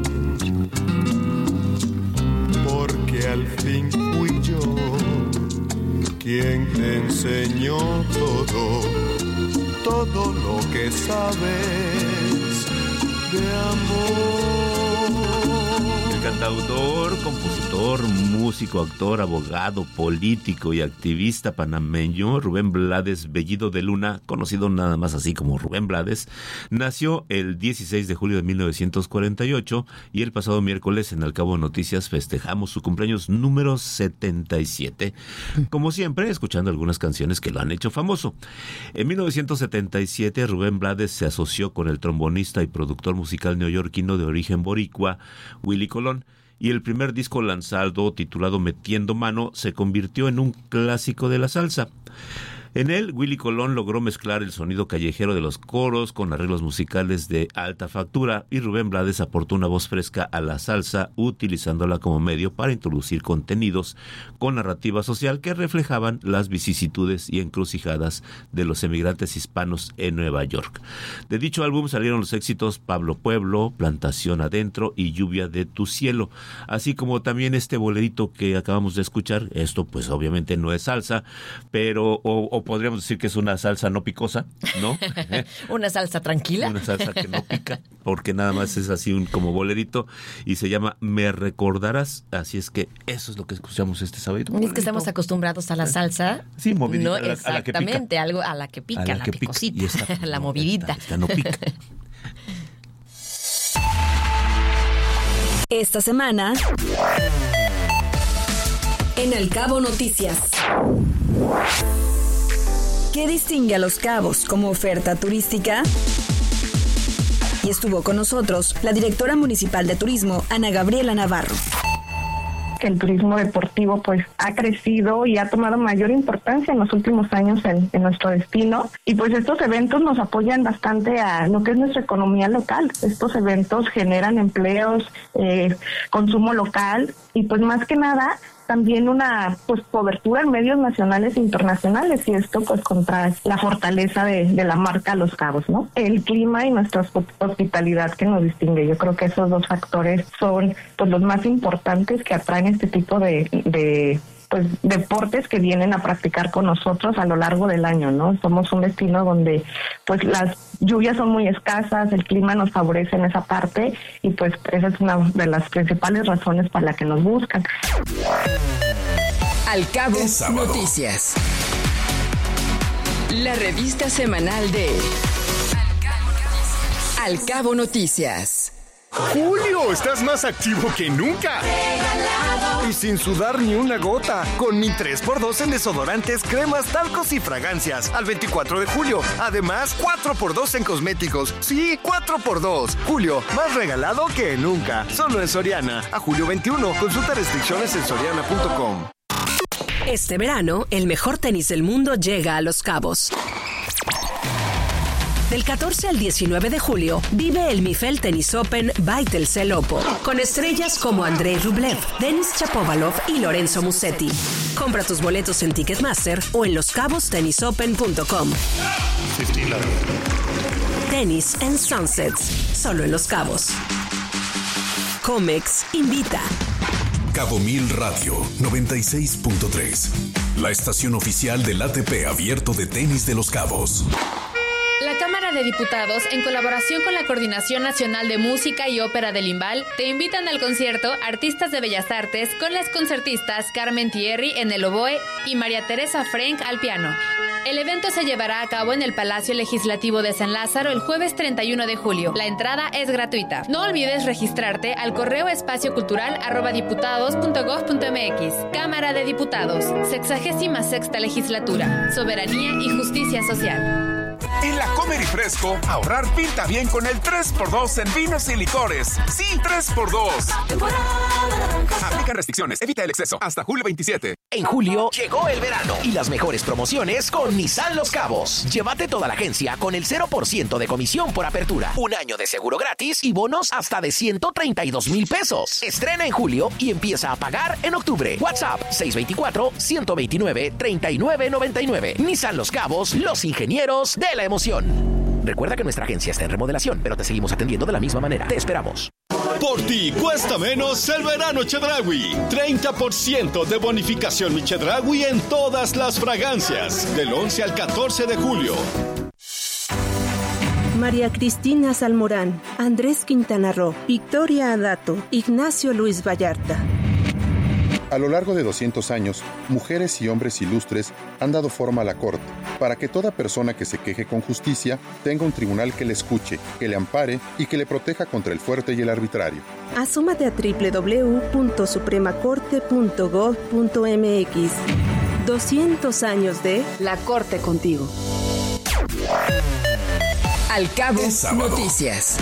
porque al fin fui yo quien te enseñó todo, todo lo que sabes de amor. El cantautor, compositor, músico, actor, abogado, político y activista panameño Rubén Blades Bellido de Luna, conocido nada más así como Rubén Blades, nació el dieciséis de julio de mil novecientos cuarenta y ocho y el pasado miércoles en Al Cabo Noticias festejamos su cumpleaños número setenta y siete, como siempre escuchando algunas canciones que lo han hecho famoso. En mil novecientos setenta y siete Rubén Blades se asoció con el trombonista y productor musical neoyorquino de origen boricua Willie Colón, y el primer disco lanzado, titulado Metiendo Mano, se convirtió en un clásico de la salsa. En él, Willie Colón logró mezclar el sonido callejero de los coros con arreglos musicales de alta factura, y Rubén Blades aportó una voz fresca a la salsa, utilizándola como medio para introducir contenidos con narrativa social que reflejaban las vicisitudes y encrucijadas de los emigrantes hispanos en Nueva York. De dicho álbum salieron los éxitos Pablo Pueblo, Plantación Adentro y Lluvia de tu Cielo, así como también este bolerito que acabamos de escuchar. Esto pues obviamente no es salsa, pero o, o podríamos decir que es una salsa no picosa, ¿no? Una salsa tranquila. Una salsa que no pica, porque nada más es así un como bolerito, y se llama Me Recordarás. Así es que eso es lo que escuchamos este sábado. Es que estamos acostumbrados a la salsa. Sí, movidita. No, a la, exactamente, a la que pica. algo a la que pica, a la, la que picosita, pica. Y esta, la no, movidita. Esta, esta no pica. Esta semana en Al Cabo Noticias. ¿Qué distingue a Los Cabos como oferta turística? Y estuvo con nosotros la directora municipal de turismo, Ana Gabriela Navarro. El turismo deportivo pues ha crecido y ha tomado mayor importancia en los últimos años en, en nuestro destino, y pues estos eventos nos apoyan bastante a lo que es nuestra economía local. Estos eventos generan empleos, eh, consumo local y pues más que nada también una pues cobertura en medios nacionales e internacionales, y esto pues contra la fortaleza de, de la marca Los Cabos, ¿no? El clima y nuestra hospitalidad que nos distingue. Yo creo que esos dos factores son pues los más importantes que atraen este tipo de, de pues deportes que vienen a practicar con nosotros a lo largo del año, ¿no? Somos un destino donde pues las lluvias son muy escasas, el clima nos favorece en esa parte, y pues esa es una de las principales razones para la que nos buscan. Al Cabo Noticias. La revista semanal de Al Cabo Noticias. Julio, estás más activo que nunca. Y sin sudar ni una gota. Con mi tres por dos en desodorantes, cremas, talcos y fragancias. Al veinticuatro de julio. Además, cuatro por dos en cosméticos. Sí, cuatro por dos. Julio, más regalado que nunca. Solo en Soriana. A julio veintiuno. Consulta restricciones en soriana punto com. Este verano, el mejor tenis del mundo llega a Los Cabos. Del catorce al diecinueve de julio, vive el Mifel Tennis Open by Telcel Oppo, con estrellas como Andrei Rublev, Denis Shapovalov y Lorenzo Musetti. Compra tus boletos en Ticketmaster o en los cabos tenis open punto com. Tenis and Sunsets, solo en Los Cabos. Comex invita. Cabo Mil Radio noventa y seis punto tres, la estación oficial del A T P abierto de tenis de Los Cabos. La Cámara de Diputados, en colaboración con la Coordinación Nacional de Música y Ópera del Imbal, te invitan al concierto Artistas de Bellas Artes con las concertistas Carmen Thierry en el oboe y María Teresa Frank al piano. El evento se llevará a cabo en el Palacio Legislativo de San Lázaro el jueves treinta y uno de julio. La entrada es gratuita. No olvides registrarte al correo espaciocultural arroba diputados punto gob punto mx. Cámara de Diputados, sexagésima sexta legislatura. Soberanía y justicia social. En la Comer y Fresco, ahorrar pinta bien con el tres por dos en vinos y licores. Sí, tres por dos. Aplican restricciones, evita el exceso. Hasta julio veintisiete. En julio llegó el verano y las mejores promociones con Nissan Los Cabos. Llévate toda la agencia con el cero por ciento de comisión por apertura, un año de seguro gratis y bonos hasta de ciento treinta y dos mil pesos. Estrena en julio y empieza a pagar en octubre. WhatsApp seis dos cuatro, uno dos nueve, tres nueve nueve nueve. Nissan Los Cabos, los ingenieros de la emoción. Recuerda que nuestra agencia está en remodelación, pero te seguimos atendiendo de la misma manera. Te esperamos. Por ti cuesta menos el verano Chedraui. treinta por ciento de bonificación mi Chedraui en todas las fragancias. Del once al catorce de julio. María Cristina Salmorán, Andrés Quintana Roo, Victoria Adato, Ignacio Luis Vallarta. A lo largo de doscientos años, mujeres y hombres ilustres han dado forma a la Corte, para que toda persona que se queje con justicia tenga un tribunal que le escuche, que le ampare y que le proteja contra el fuerte y el arbitrario. Asómate a doble u doble u doble u punto suprema corte punto gob punto mx. doscientos años de La Corte contigo. Al Cabo Noticias.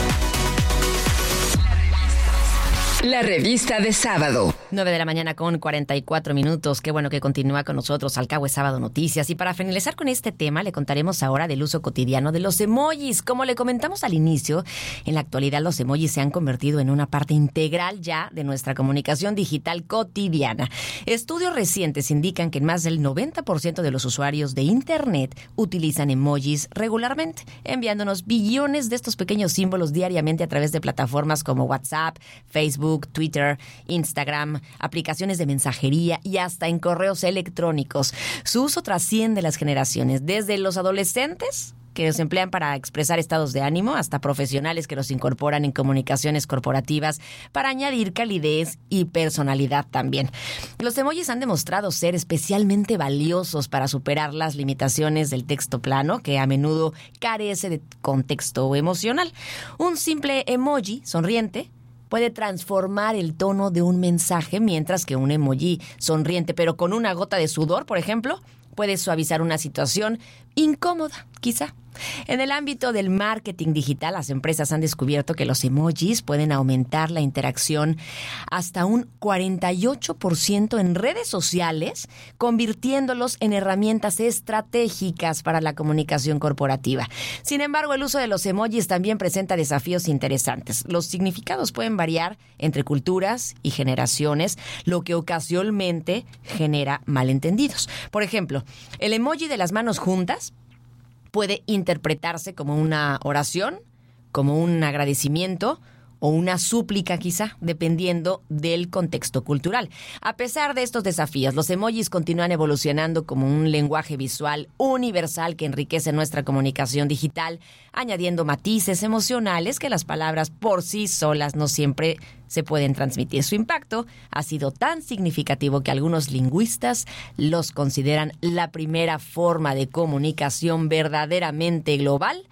La revista de sábado. nueve de la mañana con cuarenta y cuatro minutos. Qué bueno que continúa con nosotros. Al Cabo es Sábado Noticias. Y para finalizar con este tema, le contaremos ahora del uso cotidiano de los emojis. Como le comentamos al inicio, en la actualidad los emojis se han convertido en una parte integral ya de nuestra comunicación digital cotidiana. Estudios recientes indican que más del noventa por ciento de los usuarios de Internet utilizan emojis regularmente, enviándonos billones de estos pequeños símbolos diariamente a través de plataformas como WhatsApp, Facebook, Twitter, Instagram, aplicaciones de mensajería y hasta en correos electrónicos. Su uso trasciende las generaciones, desde los adolescentes que los emplean para expresar estados de ánimo hasta profesionales que los incorporan en comunicaciones corporativas para añadir calidez y personalidad también. Los emojis han demostrado ser especialmente valiosos para superar las limitaciones del texto plano, que a menudo carece de contexto emocional. Un simple emoji sonriente puede transformar el tono de un mensaje, mientras que un emoji sonriente pero con una gota de sudor, por ejemplo, puede suavizar una situación incómoda, quizá. En el ámbito del marketing digital, las empresas han descubierto que los emojis pueden aumentar la interacción hasta un cuarenta y ocho por ciento en redes sociales, convirtiéndolos en herramientas estratégicas para la comunicación corporativa. Sin embargo, el uso de los emojis también presenta desafíos interesantes. Los significados pueden variar entre culturas y generaciones, lo que ocasionalmente genera malentendidos. Por ejemplo, el emoji de las manos juntas puede interpretarse como una oración, como un agradecimiento o una súplica quizá, dependiendo del contexto cultural. A pesar de estos desafíos, los emojis continúan evolucionando como un lenguaje visual universal que enriquece nuestra comunicación digital, añadiendo matices emocionales que las palabras por sí solas no siempre se pueden transmitir. Su impacto ha sido tan significativo que algunos lingüistas los consideran la primera forma de comunicación verdaderamente global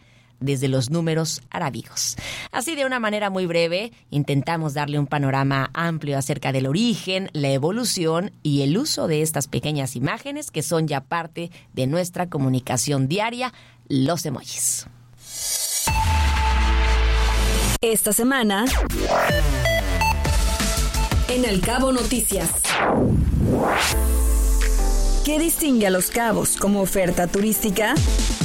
desde los números arábigos. Así, de una manera muy breve, intentamos darle un panorama amplio acerca del origen, la evolución y el uso de estas pequeñas imágenes que son ya parte de nuestra comunicación diaria, los emojis. Esta semana, en Al Cabo Noticias. ¿Qué distingue a Los Cabos como oferta turística?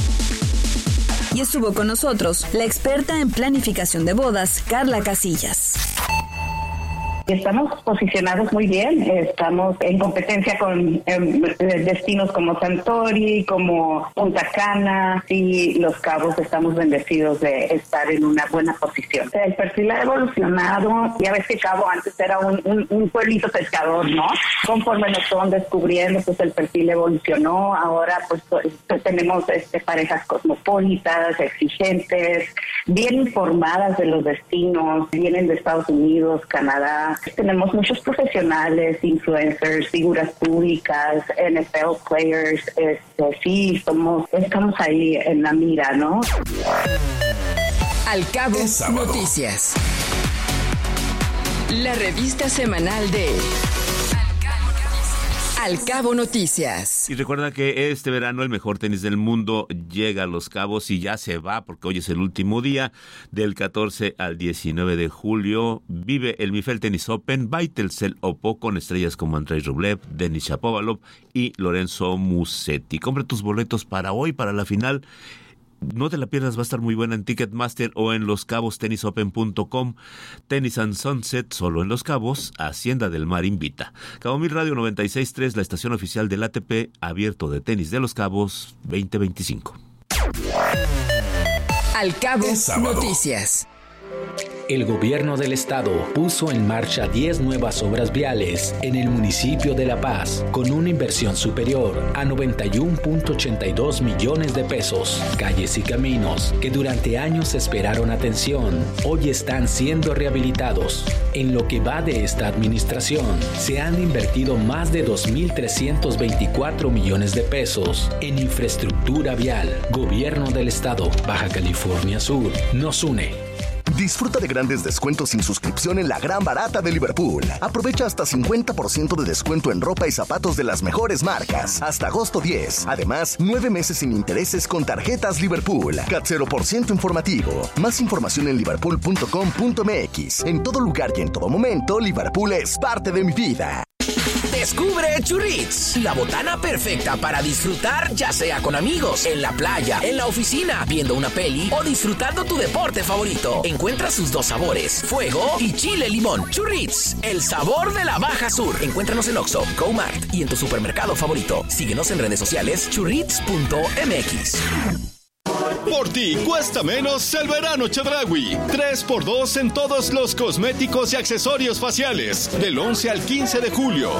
Y estuvo con nosotros la experta en planificación de bodas, Carla Casillas. Estamos posicionados muy bien, estamos en competencia con eh, destinos como Santorini, como Punta Cana, y Los Cabos estamos bendecidos de estar en una buena posición. El perfil ha evolucionado, ya ves que Cabo antes era un, un, un pueblito pescador, ¿no? Conforme nos fueron descubriendo, pues el perfil evolucionó, ahora pues, pues tenemos este, parejas cosmopolitas, exigentes, bien informadas de los destinos, vienen de Estados Unidos, Canadá. Tenemos muchos profesionales, influencers, figuras públicas, N F L players, este, sí, somos, estamos ahí en la mira, ¿no? Al Cabo Noticias. La revista semanal de Al Cabo Noticias. Y recuerda que este verano el mejor tenis del mundo llega a Los Cabos y ya se va porque hoy es el último día. Del catorce al diecinueve de julio vive el Mifel Tennis Open by Telcel Oppo con estrellas como Andrei Rublev, Denis Shapovalov y Lorenzo Musetti. Compra tus boletos para hoy, para la final. No te la pierdas, va a estar muy buena en Ticketmaster o en los cabos tennis open punto com. Tennis and Sunset, solo en Los Cabos. Hacienda del Mar invita. Cabo Mil Radio noventa y seis punto tres, la estación oficial del A T P, abierto de tenis de Los Cabos veinte veinticinco. Al Cabo Noticias. El gobierno del estado puso en marcha diez nuevas obras viales en el municipio de La Paz con una inversión superior a noventa y uno punto ochenta y dos millones de pesos. Calles y caminos que durante años esperaron atención, hoy están siendo rehabilitados. En lo que va de esta administración, se han invertido más de dos mil trescientos veinticuatro millones de pesos en infraestructura vial. Gobierno del estado, Baja California Sur, nos une. Disfruta de grandes descuentos sin suscripción en la Gran Barata de Liverpool. Aprovecha hasta cincuenta por ciento de descuento en ropa y zapatos de las mejores marcas. Hasta agosto diez. Además, nueve meses sin intereses con tarjetas Liverpool. C A T cero por ciento informativo. Más información en liverpool punto com punto m x. En todo lugar y en todo momento, Liverpool es parte de mi vida. Descubre Churrits, la botana perfecta para disfrutar, ya sea con amigos, en la playa, en la oficina, viendo una peli o disfrutando tu deporte favorito. Encuentra sus dos sabores, fuego y chile limón. Churrits, el sabor de la Baja Sur. Encuéntranos en Oxxo, Go-Mart y en tu supermercado favorito. Síguenos en redes sociales, churrits punto m x. Por ti cuesta menos el verano Chedraui. tres por dos en todos los cosméticos y accesorios faciales. Del once al quince de julio.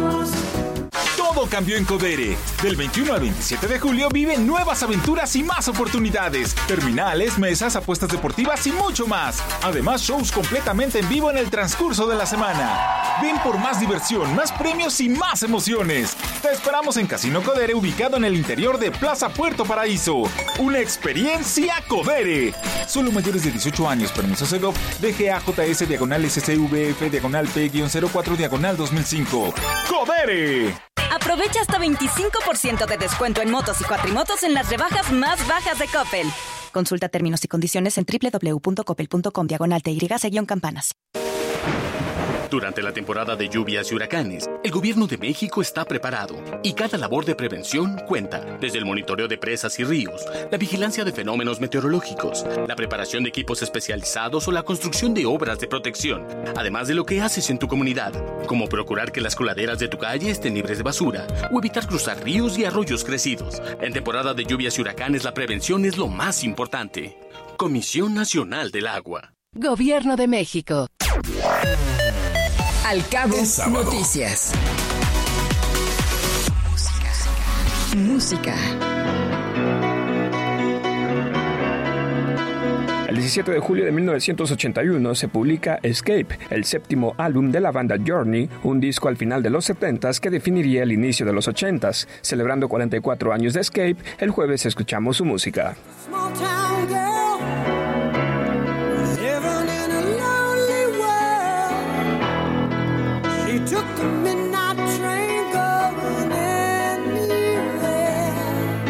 Todo cambió en Codere. Del veintiuno al veintisiete de julio vive nuevas aventuras y más oportunidades. Terminales, mesas, apuestas deportivas y mucho más. Además, shows completamente en vivo en el transcurso de la semana. Ven por más diversión, más premios y más emociones. Te esperamos en Casino Codere, ubicado en el interior de Plaza Puerto Paraíso. Una experiencia Codere. Solo mayores de dieciocho años, permiso Segov, D G A J S diagonal S C V F diagonal P cero cuatro diagonal dos mil cinco. ¡Codere! Aprovecha hasta veinticinco por ciento de descuento en motos y cuatrimotos en las rebajas más bajas de Coppel. Consulta términos y condiciones en doble u doble u doble u punto coppel punto com diagonal T Y campanas. Durante la temporada de lluvias y huracanes, el gobierno de México está preparado y cada labor de prevención cuenta. Desde el monitoreo de presas y ríos, la vigilancia de fenómenos meteorológicos, la preparación de equipos especializados o la construcción de obras de protección. Además de lo que haces en tu comunidad, como procurar que las coladeras de tu calle estén libres de basura o evitar cruzar ríos y arroyos crecidos. En temporada de lluvias y huracanes, la prevención es lo más importante. Comisión Nacional del Agua. Gobierno de México. Al Cabo Noticias. Música. El diecisiete de julio de mil novecientos ochenta y uno se publica Escape, el séptimo álbum de la banda Journey, un disco al final de los setentas que definiría el inicio de los ochentas. Celebrando cuarenta y cuatro años de Escape, el jueves escuchamos su música. Small town girl took the midnight train going anywhere.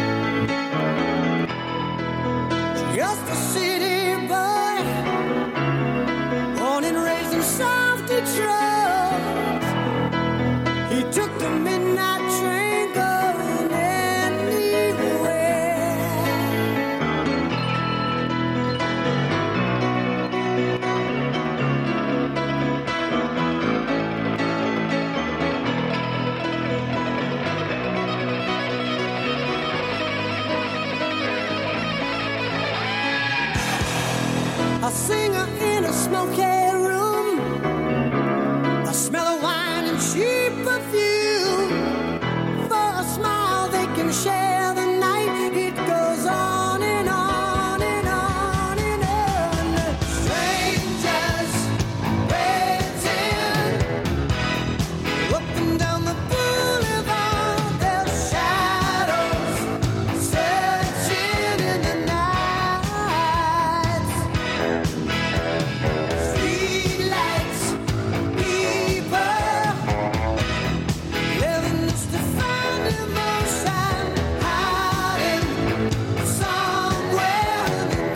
Just a city boy, born and raised in South Detroit. He took the midnight train going anywhere. A singer in a smoky room, a smell of wine and cheap perfume. For a smile they can share the night. It goes on and on and on and on. Strangers waiting up and down the boulevard. Their shadows searching in the night. Streetlights, people living just to find emotion, hiding somewhere in the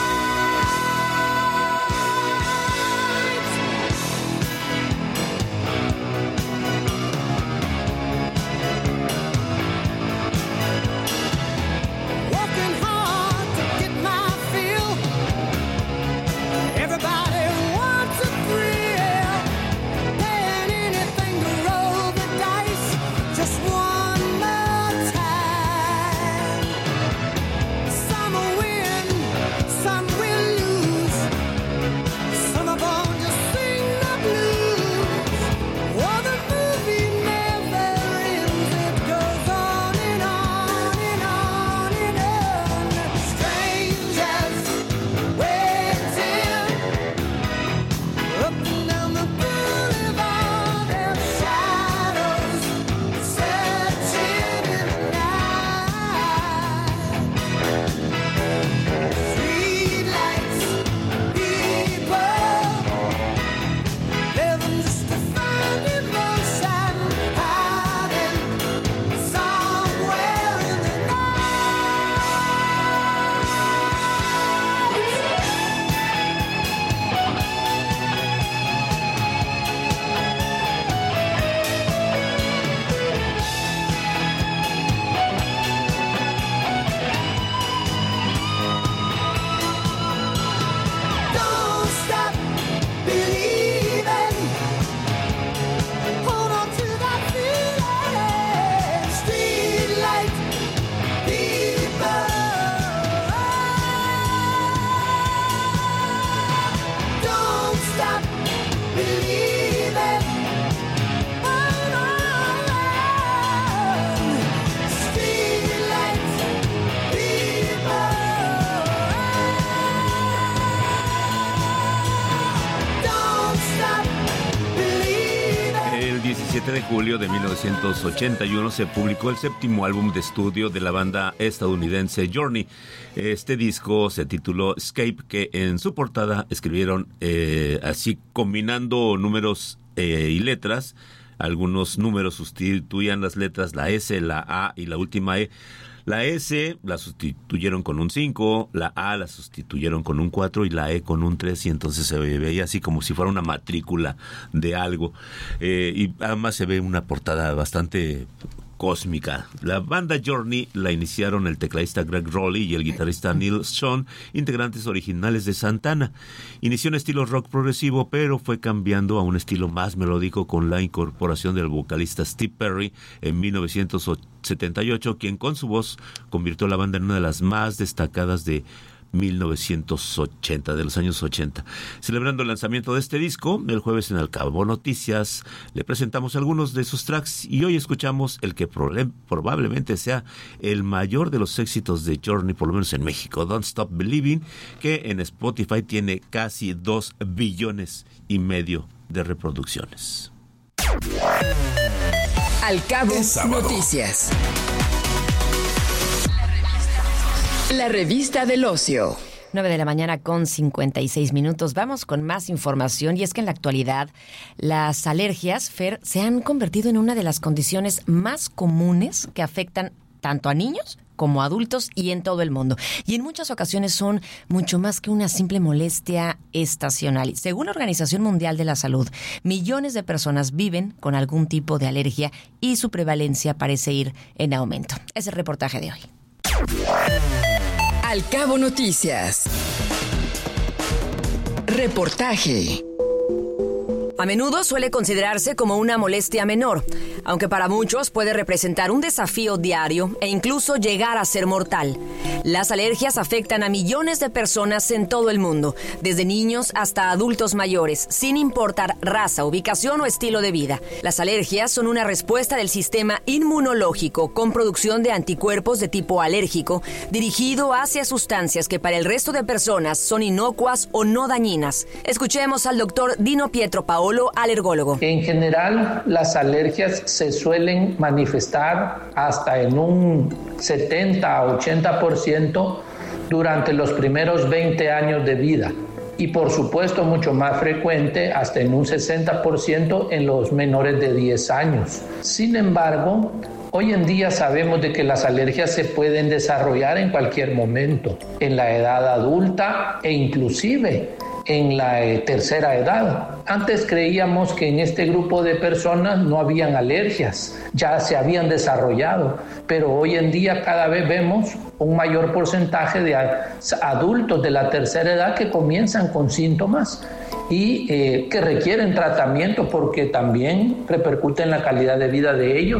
night. Working hard to get my fill. Everybody wants a thrill, paying anything to roll the dice just one more time. Some will win, some will lose. Some are born to sing the blues. Oh, the movie never ends. It goes on and on and on and on. Strangers waiting up and down the boulevard. Their shadows searching in the night. Streetlights, people living just to find emotion, hiding somewhere in the Don't stop believing. Hold on to that feeling. Streetlight people. Don't stop believing. Hold on. Streetlight people. Don't stop believing. El diecisiete de julio de mil novecientos ochenta y uno se publicó el séptimo álbum de estudio de la banda estadounidense Journey. Este disco se tituló Escape, que en su portada escribieron eh, así combinando números eh, y letras. Algunos números sustituían las letras, la S, la A y la última E. La S la sustituyeron con un cinco, la A la sustituyeron con un cuatro y la E con un tres, y entonces se veía así como si fuera una matrícula de algo. Eh, y además se ve una portada bastante cósmica. La banda Journey la iniciaron el tecladista Greg Rowley y el guitarrista Neil Schon, integrantes originales de Santana. Inició en estilo rock progresivo, pero fue cambiando a un estilo más melódico con la incorporación del vocalista Steve Perry en mil novecientos setenta y ocho, quien con su voz convirtió a la banda en una de las más destacadas de mil novecientos ochenta, de los años ochenta. Celebrando el lanzamiento de este disco, el jueves en Al Cabo Noticias, le presentamos algunos de sus tracks y hoy escuchamos el que proble- probablemente sea el mayor de los éxitos de Journey, por lo menos en México, Don't Stop Believing, que en Spotify tiene casi dos billones y medio de reproducciones. Al Cabo Noticias. La revista del ocio. nueve de la mañana con cincuenta y seis minutos. Vamos con más información y es que en la actualidad las alergias, Fer, se han convertido en una de las condiciones más comunes que afectan tanto a niños como a adultos y en todo el mundo. Y en muchas ocasiones son mucho más que una simple molestia estacional. Según la Organización Mundial de la Salud, millones de personas viven con algún tipo de alergia y su prevalencia parece ir en aumento. Es el reportaje de hoy. Al Cabo Noticias. Reportaje. A menudo suele considerarse como una molestia menor, aunque para muchos puede representar un desafío diario e incluso llegar a ser mortal. Las alergias afectan a millones de personas en todo el mundo, desde niños hasta adultos mayores, sin importar raza, ubicación o estilo de vida. Las alergias son una respuesta del sistema inmunológico con producción de anticuerpos de tipo alérgico dirigido hacia sustancias que para el resto de personas son inocuas o no dañinas. Escuchemos al doctor Dino Pietro Paolo, alergólogo. En general, las alergias se suelen manifestar hasta en un setenta a ochenta por ciento durante los primeros veinte años de vida y por supuesto mucho más frecuente hasta en un sesenta por ciento en los menores de diez años. Sin embargo, hoy en día sabemos de que las alergias se pueden desarrollar en cualquier momento, en la edad adulta e inclusive en la eh, tercera edad. Antes creíamos que en este grupo de personas no habían alergias, ya se habían desarrollado, pero hoy en día cada vez vemos un mayor porcentaje de adultos de la tercera edad que comienzan con síntomas y eh, que requieren tratamiento porque también repercute en la calidad de vida de ellos.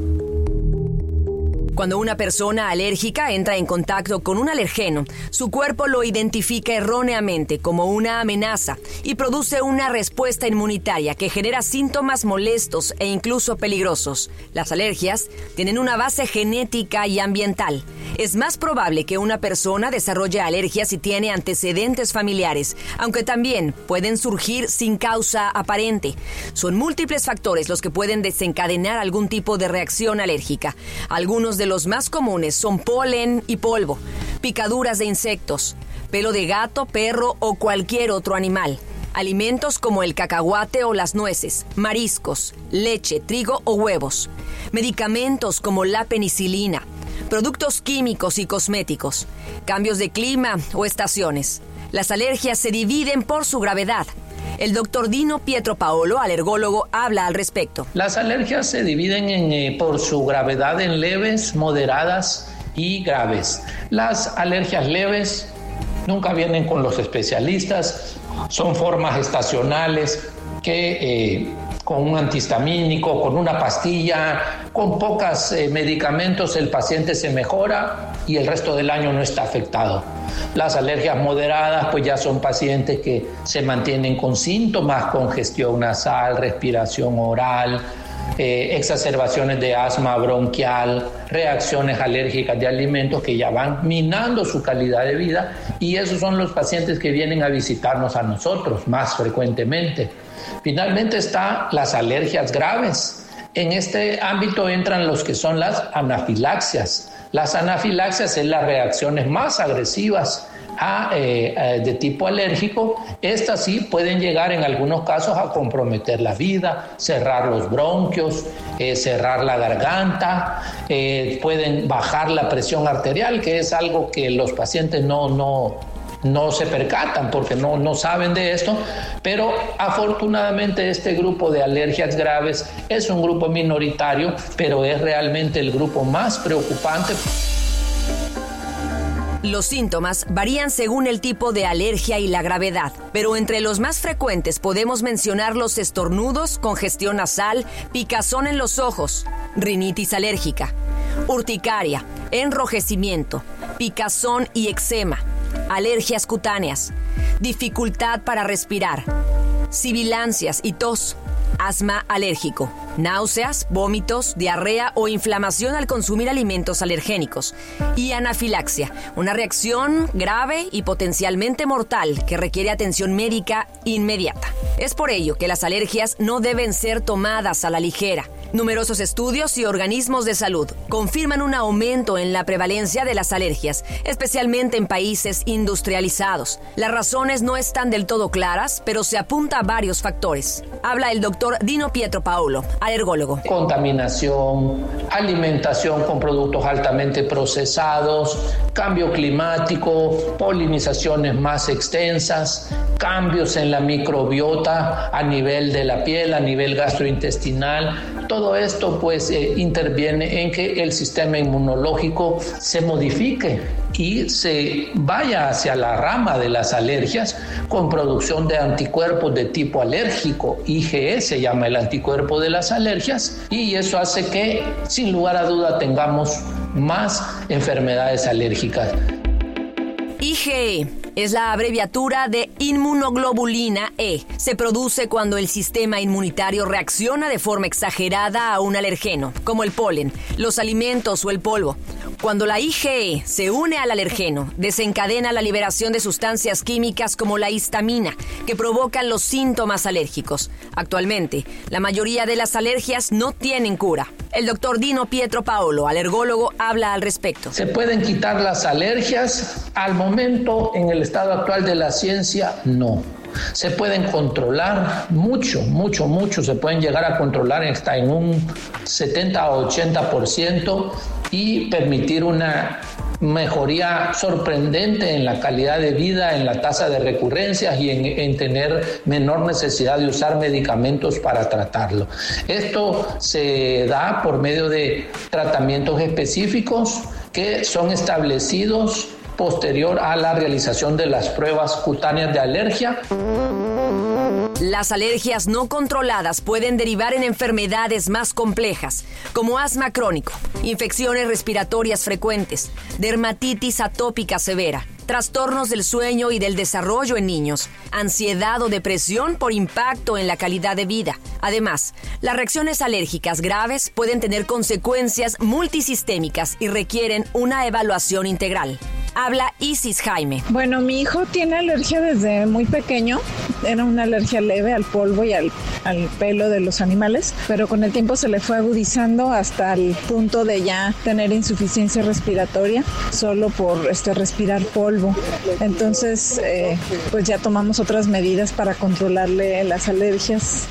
Cuando una persona alérgica entra en contacto con un alergeno, su cuerpo lo identifica erróneamente como una amenaza y produce una respuesta inmunitaria que genera síntomas molestos e incluso peligrosos. Las alergias tienen una base genética y ambiental. Es más probable que una persona desarrolle alergias si tiene antecedentes familiares, aunque también pueden surgir sin causa aparente. Son múltiples factores los que pueden desencadenar algún tipo de reacción alérgica. Algunos de los más comunes son polen y polvo, picaduras de insectos, pelo de gato, perro o cualquier otro animal, alimentos como el cacahuate o las nueces, mariscos, leche, trigo o huevos, medicamentos como la penicilina, productos químicos y cosméticos, cambios de clima o estaciones. Las alergias se dividen por su gravedad. El doctor Dino Pietro Paolo, alergólogo, habla al respecto. Las alergias se dividen en, eh, por su gravedad en leves, moderadas y graves. Las alergias leves nunca vienen con los especialistas, son formas estacionales que eh, con un antihistamínico, con una pastilla, con pocos eh, medicamentos el paciente se mejora y el resto del año no está afectado. Las alergias moderadas pues ya son pacientes que se mantienen con síntomas, congestión nasal, respiración oral, eh, exacerbaciones de asma bronquial, reacciones alérgicas de alimentos que ya van minando su calidad de vida y esos son los pacientes que vienen a visitarnos a nosotros más frecuentemente. Finalmente están las alergias graves. En este ámbito entran los que son las anafilaxias. Las anafilaxias son las reacciones más agresivas a, eh, de tipo alérgico. Estas sí pueden llegar en algunos casos a comprometer la vida, cerrar los bronquios, eh, cerrar la garganta, eh, pueden bajar la presión arterial, que es algo que los pacientes no... no no se percatan porque no, no saben de esto, pero afortunadamente este grupo de alergias graves es un grupo minoritario, pero es realmente el grupo más preocupante. Los síntomas varían según el tipo de alergia y la gravedad, pero entre los más frecuentes podemos mencionar los estornudos, congestión nasal, picazón en los ojos, rinitis alérgica, urticaria, enrojecimiento, picazón y eczema, alergias cutáneas, dificultad para respirar, sibilancias y tos, asma alérgico, náuseas, vómitos, diarrea o inflamación al consumir alimentos alergénicos y anafilaxia, una reacción grave y potencialmente mortal que requiere atención médica inmediata. Es por ello que las alergias no deben ser tomadas a la ligera. Numerosos estudios y organismos de salud confirman un aumento en la prevalencia de las alergias, especialmente en países industrializados. Las razones no están del todo claras, pero se apunta a varios factores. Habla el doctor Dino Pietro Paolo, alergólogo. Contaminación, alimentación con productos altamente procesados, cambio climático, polinizaciones más extensas, cambios en la microbiota a nivel de la piel, a nivel gastrointestinal. Todo esto pues eh, interviene en que el sistema inmunológico se modifique y se vaya hacia la rama de las alergias con producción de anticuerpos de tipo alérgico. I G E se llama el anticuerpo de las alergias, y eso hace que sin lugar a duda tengamos más enfermedades alérgicas. I G E es la abreviatura de inmunoglobulina E. Se produce cuando el sistema inmunitario reacciona de forma exagerada a un alergeno, como el polen, los alimentos o el polvo. Cuando la I G E se une al alergeno, desencadena la liberación de sustancias químicas como la histamina, que provocan los síntomas alérgicos. Actualmente, la mayoría de las alergias no tienen cura. El doctor Dino Pietro Paolo, alergólogo, habla al respecto. ¿Se pueden quitar las alergias? Al momento, en el estado actual de la ciencia, no. Se pueden controlar mucho, mucho, mucho. Se pueden llegar a controlar hasta en un setenta a ochenta por ciento y permitir una mejoría sorprendente en la calidad de vida, en la tasa de recurrencias y en, en tener menor necesidad de usar medicamentos para tratarlo. Esto se da por medio de tratamientos específicos que son establecidos posterior a la realización de las pruebas cutáneas de alergia. Las alergias no controladas pueden derivar en enfermedades más complejas, como asma crónico, infecciones respiratorias frecuentes, dermatitis atópica severa, trastornos del sueño y del desarrollo en niños, ansiedad o depresión por impacto en la calidad de vida. Además, las reacciones alérgicas graves pueden tener consecuencias multisistémicas y requieren una evaluación integral. Habla Isis Jaime. Bueno, mi hijo tiene alergia desde muy pequeño. Era una alergia leve al polvo y al, al pelo de los animales, pero con el tiempo se le fue agudizando hasta el punto de ya tener insuficiencia respiratoria solo por este, respirar polvo. Entonces, eh, pues ya tomamos otras medidas para controlarle las alergias.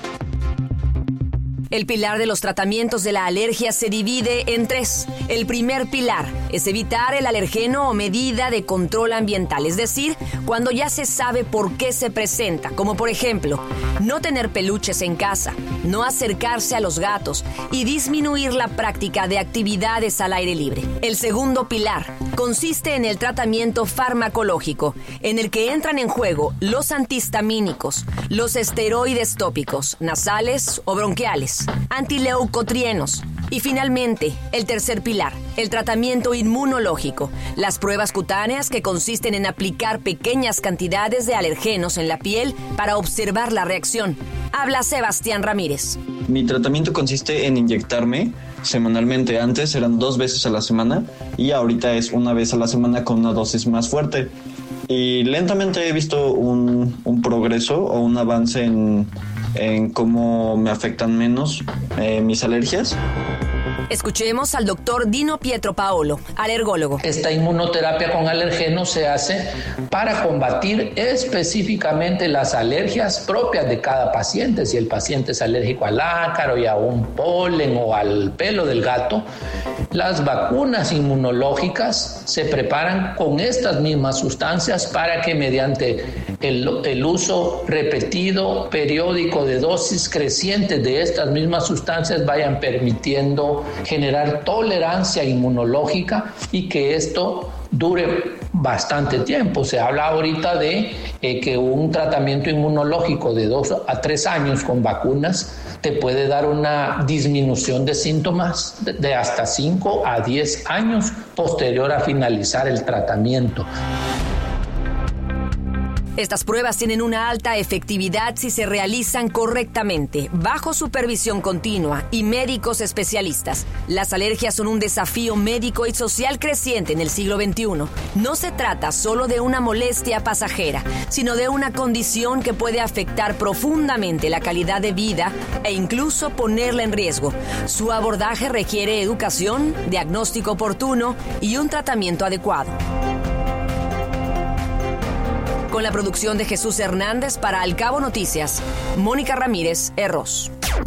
El pilar de los tratamientos de la alergia se divide en tres. El primer pilar es evitar el alergeno o medida de control ambiental, es decir, cuando ya se sabe por qué se presenta, como por ejemplo, no tener peluches en casa, no acercarse a los gatos y disminuir la práctica de actividades al aire libre. El segundo pilar consiste en el tratamiento farmacológico, en el que entran en juego los antihistamínicos, los esteroides tópicos, nasales o bronquiales, antileucotrienos. Y finalmente, el tercer pilar, el tratamiento inmunológico, las pruebas cutáneas que consisten en aplicar pequeñas cantidades de alergenos en la piel para observar la reacción. Habla Sebastián Ramírez. Mi tratamiento consiste en inyectarme semanalmente. Antes eran dos veces a la semana y ahorita es una vez a la semana con una dosis más fuerte. Y lentamente he visto un, un progreso o un avance en, en cómo me afectan menos eh, mis alergias. Escuchemos al doctor Dino Pietro Paolo, alergólogo. Esta inmunoterapia con alergenos se hace para combatir específicamente las alergias propias de cada paciente. Si el paciente es alérgico al ácaro y a un polen o al pelo del gato, las vacunas inmunológicas se preparan con estas mismas sustancias para que mediante el, el uso repetido, periódico de dosis crecientes de estas mismas sustancias vayan permitiendo generar tolerancia inmunológica y que esto dure bastante tiempo. Se habla ahorita de eh, que un tratamiento inmunológico de dos a tres años con vacunas te puede dar una disminución de síntomas de, de hasta cinco a diez años posterior a finalizar el tratamiento. Estas pruebas tienen una alta efectividad si se realizan correctamente, bajo supervisión continua y médicos especialistas. Las alergias son un desafío médico y social creciente en el siglo veintiuno. No se trata solo de una molestia pasajera, sino de una condición que puede afectar profundamente la calidad de vida e incluso ponerla en riesgo. Su abordaje requiere educación, diagnóstico oportuno y un tratamiento adecuado. Con la producción de Jesús Hernández para Al Cabo Noticias, Mónica Ramírez Herros.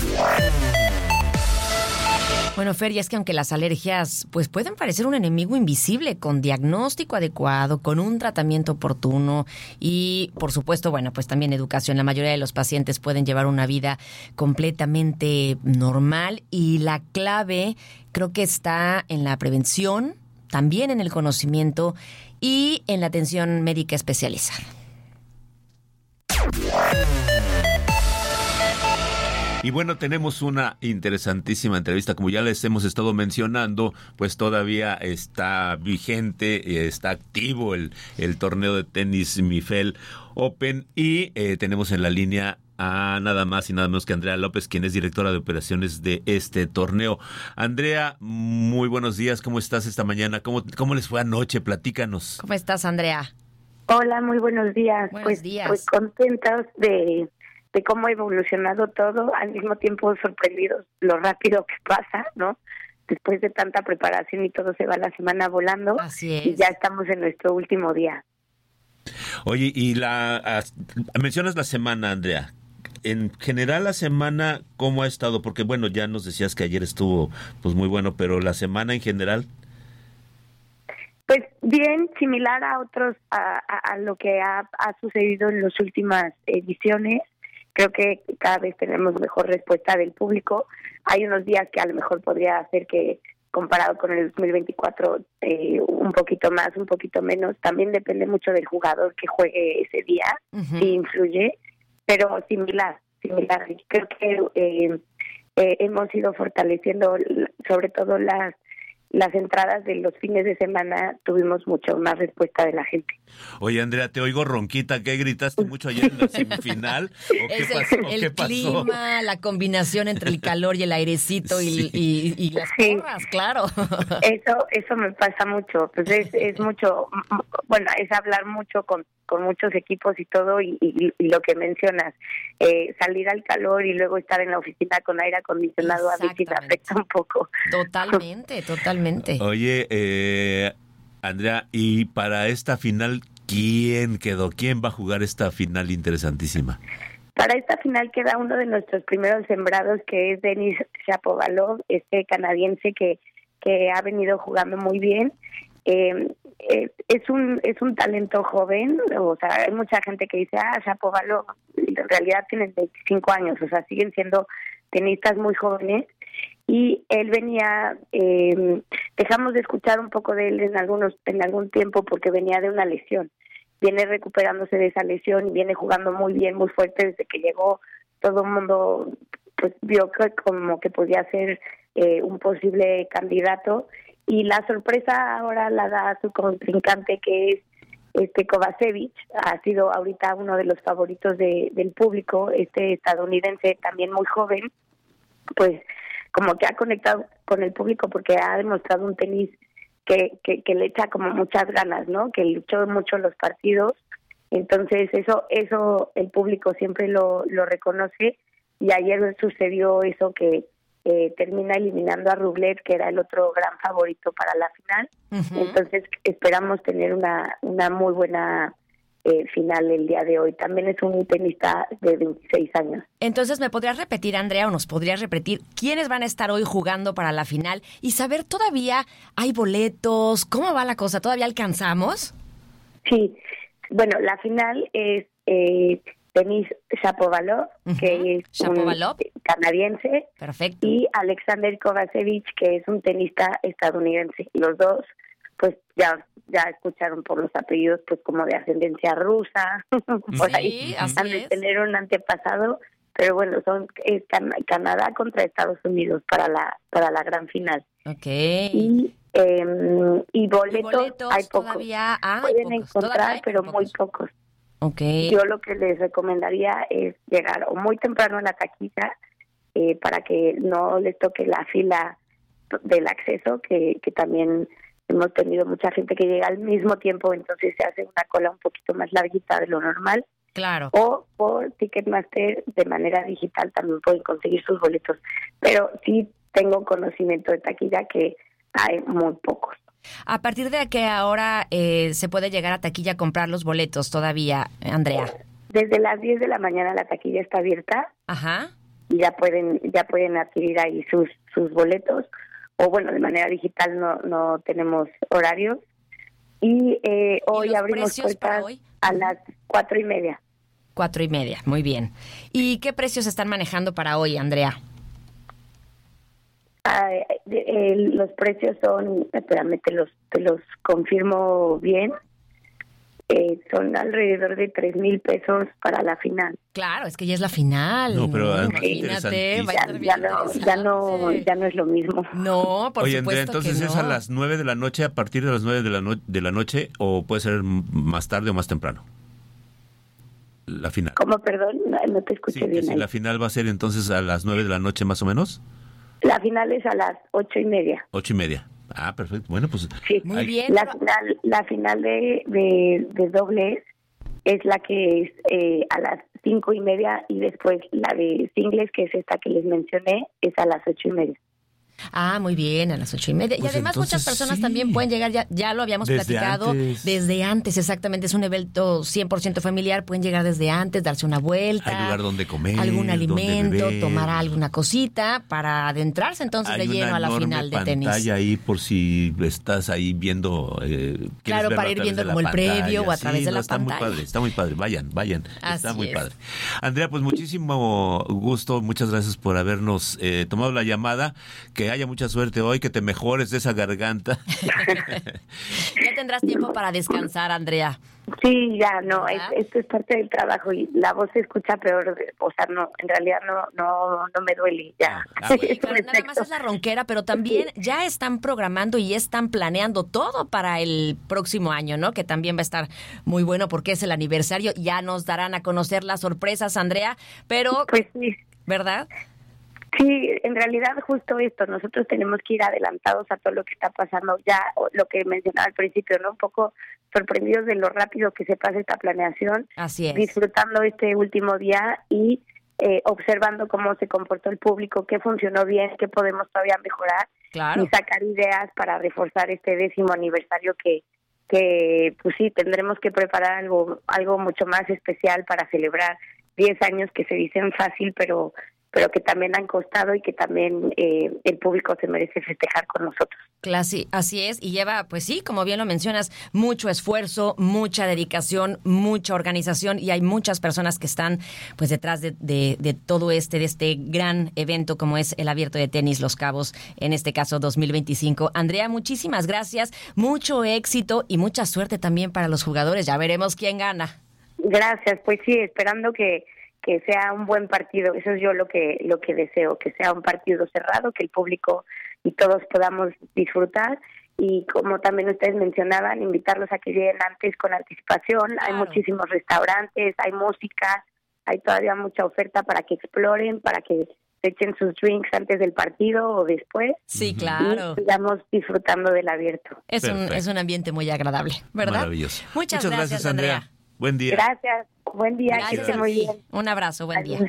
Bueno, Fer, y es que aunque las alergias pues pueden parecer un enemigo invisible, con diagnóstico adecuado, con un tratamiento oportuno y, por supuesto, bueno, pues también educación, la mayoría de los pacientes pueden llevar una vida completamente normal y la clave creo que está en la prevención, también en el conocimiento y en la atención médica especializada. Y bueno, tenemos una interesantísima entrevista. Como ya les hemos estado mencionando, pues todavía está vigente, está activo el, el torneo de tenis Mifel Open y eh, tenemos en la línea a nada más y nada menos que Andrea López, quien es directora de operaciones de este torneo. Andrea, muy buenos días. ¿Cómo estás esta mañana? ¿Cómo, cómo les fue anoche? Platícanos. ¿Cómo estás, Andrea? Hola, muy buenos días. Buenos pues, días. pues contentos de, de cómo ha evolucionado todo, al mismo tiempo sorprendidos lo rápido que pasa, ¿no? Después de tanta preparación y todo se va la semana volando. Así es. Y ya estamos en nuestro último día. Oye, y la a, mencionas la semana, Andrea. En general la semana, ¿cómo ha estado? Porque bueno, ya nos decías que ayer estuvo pues muy bueno, pero la semana en general. Pues bien, similar a otros, a, a, a lo que ha, ha sucedido en las últimas ediciones. Creo que cada vez tenemos mejor respuesta del público. Hay unos días que a lo mejor podría hacer que, comparado con el dos mil veinticuatro, eh, un poquito más, un poquito menos. También depende mucho del jugador que juegue ese día, uh-huh. Sí influye. Pero similar, similar. Creo que eh, eh, hemos ido fortaleciendo, sobre todo las las entradas de los fines de semana, tuvimos mucho más respuesta de la gente. Oye, Andrea, te oigo ronquita. ¿Qué gritaste mucho ayer en la semifinal? ¿O qué es pasó? el, el ¿Qué pasó? clima, la combinación entre el calor y el airecito y, sí. y, y las sí. porras, claro. Eso eso me pasa mucho. Pues es, es mucho, bueno, es hablar mucho con con muchos equipos y todo, y, y, y lo que mencionas, eh, salir al calor y luego estar en la oficina con aire acondicionado, a veces afecta un poco. Totalmente, totalmente. Oye, eh, Andrea, y para esta final, ¿quién quedó? ¿Quién va a jugar esta final interesantísima? Para esta final queda uno de nuestros primeros sembrados, que es Denis Shapovalov, este canadiense que, que ha venido jugando muy bien. Eh, eh, es un es un talento joven, o sea, hay mucha gente que dice, ah, Shapovalov, en realidad tienen veinticinco años, o sea, siguen siendo tenistas muy jóvenes, y él venía, eh, dejamos de escuchar un poco de él en algunos en algún tiempo porque venía de una lesión, viene recuperándose de esa lesión y viene jugando muy bien, muy fuerte desde que llegó. Todo el mundo pues vio que como que podía ser eh, un posible candidato. Y la sorpresa ahora la da su contrincante, que es este Kovacevic. Ha sido ahorita uno de los favoritos de, del público, este estadounidense también muy joven, pues como que ha conectado con el público porque ha demostrado un tenis que, que, que le echa como muchas ganas, ¿no? Que luchó mucho en los partidos. Entonces eso eso el público siempre lo, lo reconoce, y ayer sucedió eso que Eh, termina eliminando a Rublev, que era el otro gran favorito para la final. Uh-huh. Entonces esperamos tener una una muy buena eh, final el día de hoy. También es un tenista de veintiséis años. Entonces, ¿me podrías repetir, Andrea, o nos podrías repetir quiénes van a estar hoy jugando para la final? Y saber, ¿todavía hay boletos? ¿Cómo va la cosa? ¿Todavía alcanzamos? Sí. Bueno, la final es eh, Denis Shapovalov, uh-huh. que es Shapovalov. un canadiense. Perfecto. Y Alexander Kovacevic, que es un tenista estadounidense. Los dos, pues ya ya escucharon por los apellidos, pues como de ascendencia rusa, por sí, ahí han de es. tener un antepasado, pero bueno, son es Can- Canadá contra Estados Unidos para la para la gran final. Okay. Y eh, y boletos, ¿Y boletos hay pocos. Todavía ah, pueden hay pocos. encontrar, hay pero pocos. muy pocos. Okay. Yo lo que les recomendaría es llegar o muy temprano a la taquilla eh, para que no les toque la fila del acceso, que, que también hemos tenido mucha gente que llega al mismo tiempo, entonces se hace una cola un poquito más larguita de lo normal. Claro. O por Ticketmaster de manera digital también pueden conseguir sus boletos. Pero sí tengo conocimiento de taquilla que hay muy pocos. ¿A partir de qué hora eh, se puede llegar a taquilla a comprar los boletos todavía, Andrea? Desde las diez de la mañana la taquilla está abierta. Ajá. Y ya pueden ya pueden adquirir ahí sus sus boletos. O bueno, de manera digital no no tenemos horarios. Y eh, hoy abrimos puertas hoy? a las cuatro y media. Cuatro y media, muy bien. ¿Y qué precios están manejando para hoy, Andrea? Ah, eh, los precios son, espérame, te los, te los confirmo bien, eh, son alrededor de tres mil pesos para la final. Claro, es que ya es la final. No, pero ¿no? Imagínate, va a estar ya, ya, no, ya, no, ya no es lo mismo. No, por Oye, supuesto Andrea, entonces que no. es a las nueve de la noche, a partir de las nueve de la, no- de la noche, o puede ser más tarde o más temprano. La final. ¿Cómo, perdón? No, no te escuché Sí, que bien si ahí. la final va a ser entonces a las nueve de la noche más o menos. La final es a las ocho y media. Ocho y media. Ah, perfecto. Bueno, pues... Sí, muy hay- bien. La final, la final de, de, de dobles es la que es eh, a las cinco y media y después la de singles, que es esta que les mencioné, es a las ocho y media. Ah, muy bien, a las ocho y media. Pues y además entonces, muchas personas sí. también pueden llegar, ya, ya lo habíamos Desde platicado, antes. desde antes, exactamente. Es un evento cien por ciento familiar, pueden llegar desde antes, darse una vuelta. Hay lugar donde comer, algún donde alimento, beber. tomar alguna cosita para adentrarse entonces Hay de lleno una a la enorme final de tenis. pantalla ahí por si estás ahí viendo... Eh, quieres Claro, verlo para a ir través viendo de la como el pantalla. previo o a Sí, través de no, la está pantalla. muy padre, está muy padre. Vayan, vayan. Está Así muy es. padre. Andrea, pues muchísimo gusto. Muchas gracias por habernos eh, tomado la llamada. Que haya mucha suerte hoy, que te mejores de esa garganta. Ya tendrás tiempo para descansar, Andrea. Sí, ya, no, es- ¿Verdad? esto es parte del trabajo y la voz se escucha peor, o sea, no, en realidad no no no me duele, ya. Ah, Sí, Es un claro, nada más efecto. es la ronquera, pero también ya están programando y están planeando todo para el próximo año, ¿no? Que también va a estar muy bueno porque es el aniversario. Ya nos darán a conocer las sorpresas, Andrea, pero, Pues sí. ¿verdad? Sí, en realidad justo esto, nosotros tenemos que ir adelantados a todo lo que está pasando ya, o lo que mencionaba al principio, ¿no? Un poco sorprendidos de lo rápido que se pasa esta planeación, Así es. disfrutando este último día y eh, observando cómo se comportó el público, qué funcionó bien, qué podemos todavía mejorar Claro. y sacar ideas para reforzar este décimo aniversario que que pues sí, tendremos que preparar algo algo mucho más especial para celebrar diez años que se dicen fácil, pero pero que también han costado y que también eh, el público se merece festejar con nosotros. Clasi- así es, y lleva, pues sí, como bien lo mencionas, mucho esfuerzo, mucha dedicación, mucha organización, y hay muchas personas que están pues detrás de, de, de todo este, de este gran evento como es el Abierto de Tenis Los Cabos, en este caso dos mil veinticinco. Andrea, muchísimas gracias, mucho éxito y mucha suerte también para los jugadores. Ya veremos quién gana. Gracias, pues sí, esperando que que sea un buen partido, eso es yo lo que lo que deseo, que sea un partido cerrado, que el público y todos podamos disfrutar y como también ustedes mencionaban, invitarlos a que lleguen antes con anticipación. Hay Claro. muchísimos restaurantes, hay música, hay todavía mucha oferta para que exploren, para que se echen sus drinks antes del partido o después. Sí, claro. Y sigamos disfrutando del abierto. Es un, Perfecto. es un ambiente muy agradable, ¿verdad? Maravilloso. Muchas, gracias, Andrea. Andrea. Buen día. Gracias, buen día, que Gracias esté a muy ti. bien. Un abrazo, buen día. Adiós.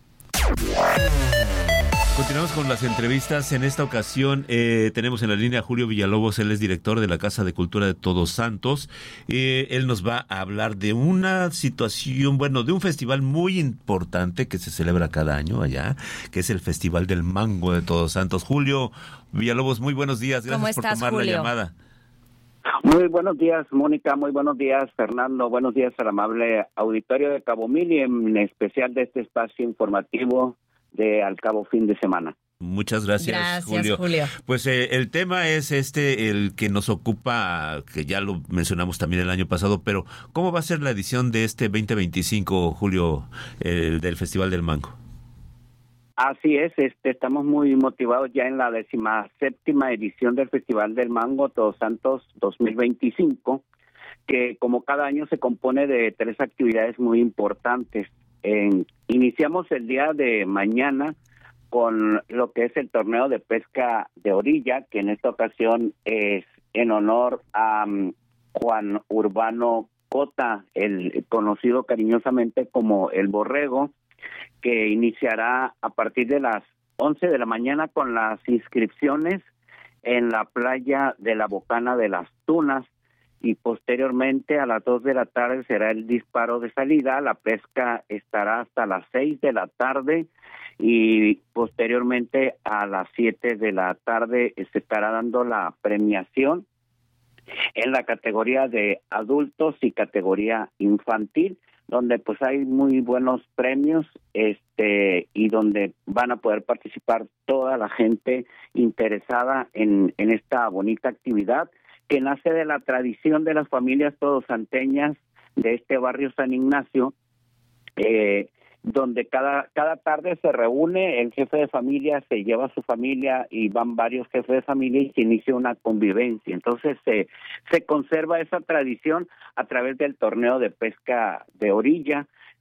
Continuamos con las entrevistas. En esta ocasión eh, tenemos en la línea a Julio Villalobos, él es director de la Casa de Cultura de Todos Santos. Eh, él nos va a hablar de una situación, bueno, de un festival muy importante que se celebra cada año allá, que es el Festival del Mango de Todos Santos. Julio Villalobos, muy buenos días. Gracias ¿Cómo por estás, tomar Julio? la llamada. Muy buenos días, Mónica. Muy buenos días, Fernando. Buenos días al amable auditorio de Cabo Mil y en especial de este espacio informativo de Al Cabo Fin de Semana. Muchas gracias, Gracias, Julio. Julio. Pues eh, el tema es este, el que nos ocupa, que ya lo mencionamos también el año pasado, pero ¿cómo va a ser la edición de este veinte veinticinco, Julio, el del Festival del Mango? Así es, este, estamos muy motivados ya en la décima séptima edición del Festival del Mango Todos Santos dos mil veinticinco, que como cada año se compone de tres actividades muy importantes. En, iniciamos el día de mañana con lo que es el torneo de pesca de orilla, que en esta ocasión es en honor a um, Juan Urbano Cota, el conocido cariñosamente como el Borrego, que iniciará a partir de las once de la mañana con las inscripciones en la playa de la Bocana de las Tunas, y posteriormente a las dos de la tarde será el disparo de salida. La pesca estará hasta las seis de la tarde y posteriormente a las siete de la tarde se estará dando la premiación en la categoría de adultos y categoría infantil, donde pues hay muy buenos premios este y donde van a poder participar toda la gente interesada en, en esta bonita actividad que nace de la tradición de las familias todosanteñas de este barrio San Ignacio, eh, donde cada cada tarde se reúne el jefe de familia, se lleva a su familia y van varios jefes de familia y se inicia una convivencia. Entonces se se conserva esa tradición a través del torneo de pesca de orilla,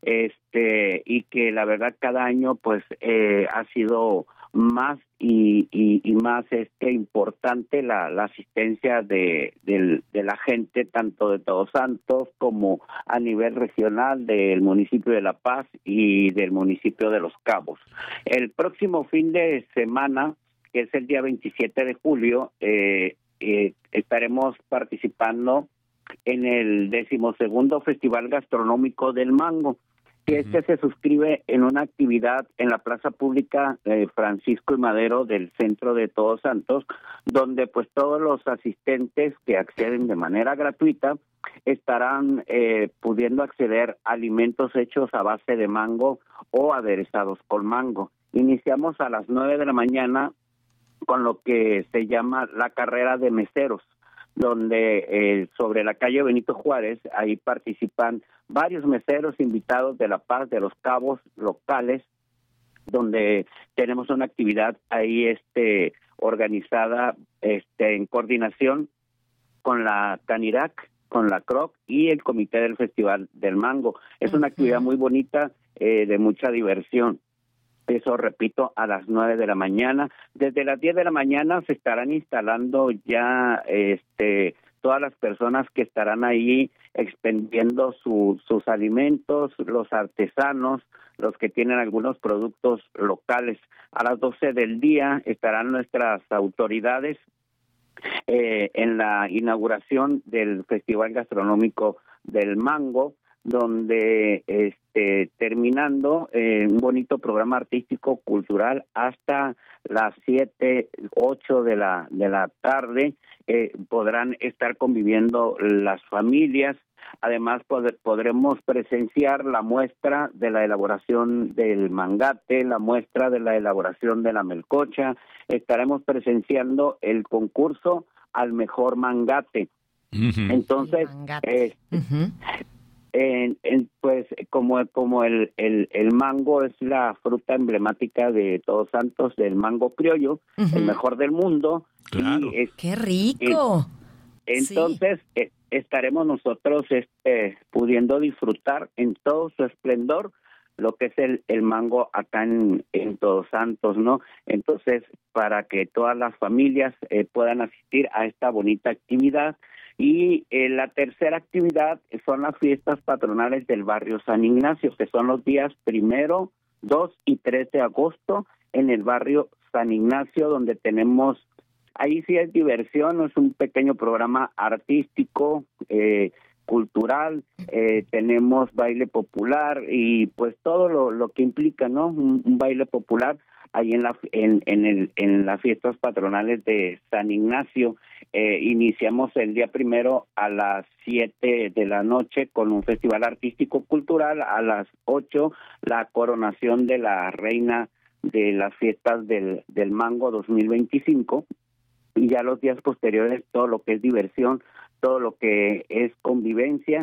este y que la verdad cada año pues eh, ha sido más y, y, y más este importante la, la asistencia de, de, de la gente, tanto de Todos Santos como a nivel regional del municipio de La Paz y del municipio de Los Cabos. El próximo fin de semana, que es el día veintisiete de julio, eh, eh, estaremos participando en el decimosegundo Festival Gastronómico del Mango, que este se suscribe en una actividad en la plaza pública eh, Francisco y Madero del centro de Todos Santos, donde pues todos los asistentes que acceden de manera gratuita estarán eh, pudiendo acceder a alimentos hechos a base de mango o aderezados con mango. Iniciamos a las nueve de la mañana con lo que se llama la carrera de meseros, donde eh, sobre la calle Benito Juárez, ahí participan varios meseros invitados de La Paz, de Los Cabos, locales, donde tenemos una actividad ahí este organizada este en coordinación con la Canirac, con la Croc y el Comité del Festival del Mango. Es una actividad muy bonita, eh, de mucha diversión. Eso, repito, a las nueve de la mañana. Desde las diez de la mañana se estarán instalando ya este todas las personas que estarán ahí expendiendo su, sus alimentos, los artesanos, los que tienen algunos productos locales. A las doce del día estarán nuestras autoridades eh, en la inauguración del Festival Gastronómico del Mango, donde este terminando eh, un bonito programa artístico cultural hasta las siete, ocho de la de la tarde eh, podrán estar conviviendo las familias. Además poder, podremos presenciar la muestra de la elaboración del mangate, la muestra de la elaboración de la melcocha. Estaremos presenciando el concurso al mejor mangate. Uh-huh. Entonces, eh, uh-huh. En, en, pues como como el, el el mango es la fruta emblemática de Todos Santos, del mango criollo, uh-huh. el mejor del mundo. Claro. Y es, ¡qué rico! Es, entonces sí. eh, estaremos nosotros este, pudiendo disfrutar en todo su esplendor lo que es el, el mango acá en, en Todos Santos, ¿no? Entonces, para que todas las familias eh, puedan asistir a esta bonita actividad. Y eh, la tercera actividad son las fiestas patronales del barrio San Ignacio, que son los días primero, dos y tres de agosto en el barrio San Ignacio, donde tenemos, ahí sí es diversión, es un pequeño programa artístico, eh, cultural, eh, tenemos baile popular y pues todo lo, lo que implica, ¿no? Un, un baile popular ahí en la en en el en las fiestas patronales de San Ignacio. Eh, iniciamos el día primero a las siete de la noche con un festival artístico cultural. A las ocho la coronación de la reina de las fiestas del del Mango dos mil veinticinco, y ya los días posteriores todo lo que es diversión, todo lo que es convivencia,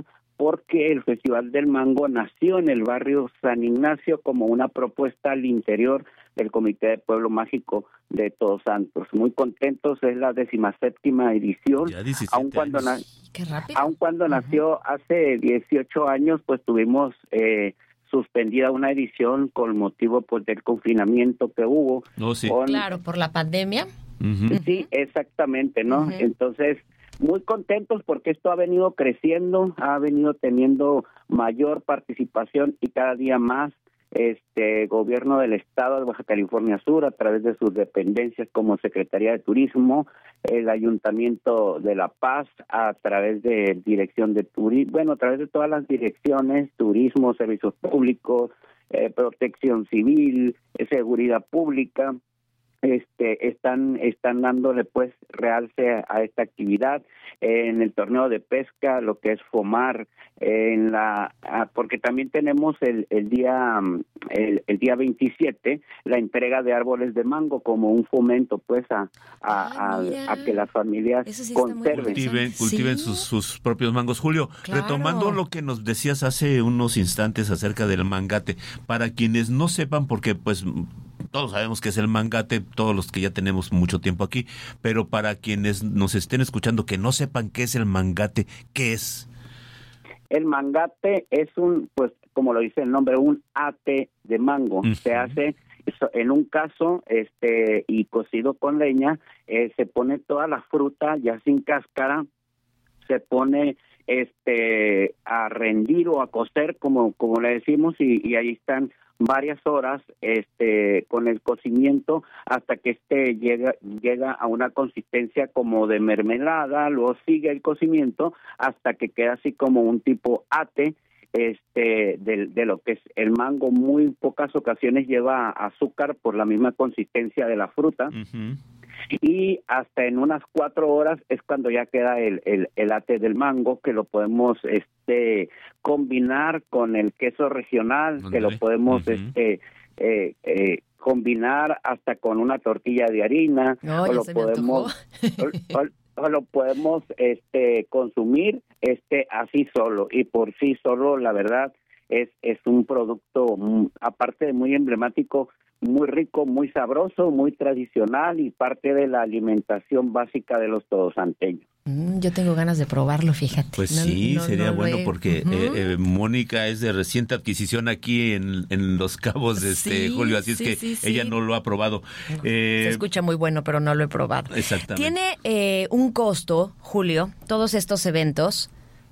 porque el Festival del Mango nació en el barrio San Ignacio como una propuesta al interior del Comité de Pueblo Mágico de Todos Santos. Muy contentos, es la decimaséptima edición, aun cuando, na- aun cuando uh-huh. nació hace dieciocho años, pues tuvimos eh, suspendida una edición con motivo pues del confinamiento que hubo. Oh, sí. con... Claro, por la pandemia. Uh-huh. Sí, exactamente, ¿no? Uh-huh. Entonces, muy contentos porque esto ha venido creciendo, ha venido teniendo mayor participación y cada día más este gobierno del estado de Baja California Sur a través de sus dependencias como Secretaría de Turismo, el Ayuntamiento de La Paz a través de Dirección de Turismo, bueno, a través de todas las direcciones, Turismo, Servicios Públicos, eh, Protección Civil, eh, Seguridad Pública, este están están dándole pues realce a esta actividad en el torneo de pesca, lo que es FOMAR, en la porque también tenemos el el día el, el día veintisiete la entrega de árboles de mango como un fomento pues a a, Ay, a, a que las familias sí conserven cultiven, cultiven ¿Sí? sus, sus propios mangos. Julio, Claro. retomando lo que nos decías hace unos instantes acerca del mangate, para quienes no sepan, porque pues todos sabemos que es el mangate, todos los que ya tenemos mucho tiempo aquí, pero para quienes nos estén escuchando que no sepan qué es el mangate, ¿qué es? El mangate es un, pues como lo dice el nombre, un ate de mango. Uh-huh. Se hace en un caso este y cocido con leña, eh, se pone toda la fruta ya sin cáscara, se pone este a rendir o a cocer como como le decimos y, y ahí están varias horas este con el cocimiento hasta que este llega llega a una consistencia como de mermelada, luego sigue el cocimiento hasta que queda así como un tipo ate este de, de lo que es el mango. Muy pocas ocasiones lleva azúcar por la misma consistencia de la fruta. Uh-huh. Y hasta en unas cuatro horas es cuando ya queda el, el, el ate del mango, que lo podemos este combinar con el queso regional, ¿Dónde? que lo podemos uh-huh. este eh, eh, combinar hasta con una tortilla de harina, no, o lo podemos o, o, o lo podemos este consumir este así solo, y por sí solo la verdad es es un producto aparte de muy emblemático, muy rico, muy sabroso, muy tradicional y parte de la alimentación básica de los todosanteños. Mm, yo tengo ganas de probarlo, fíjate. Pues no, sí, no, sería no bueno he... porque uh-huh. eh, eh, Mónica es de reciente adquisición aquí en, en Los Cabos, este sí, Julio, así sí, es que sí, sí. ella no lo ha probado. No, eh, se escucha muy bueno, pero no lo he probado. Exactamente. ¿Tiene eh, un costo, Julio, todos estos eventos?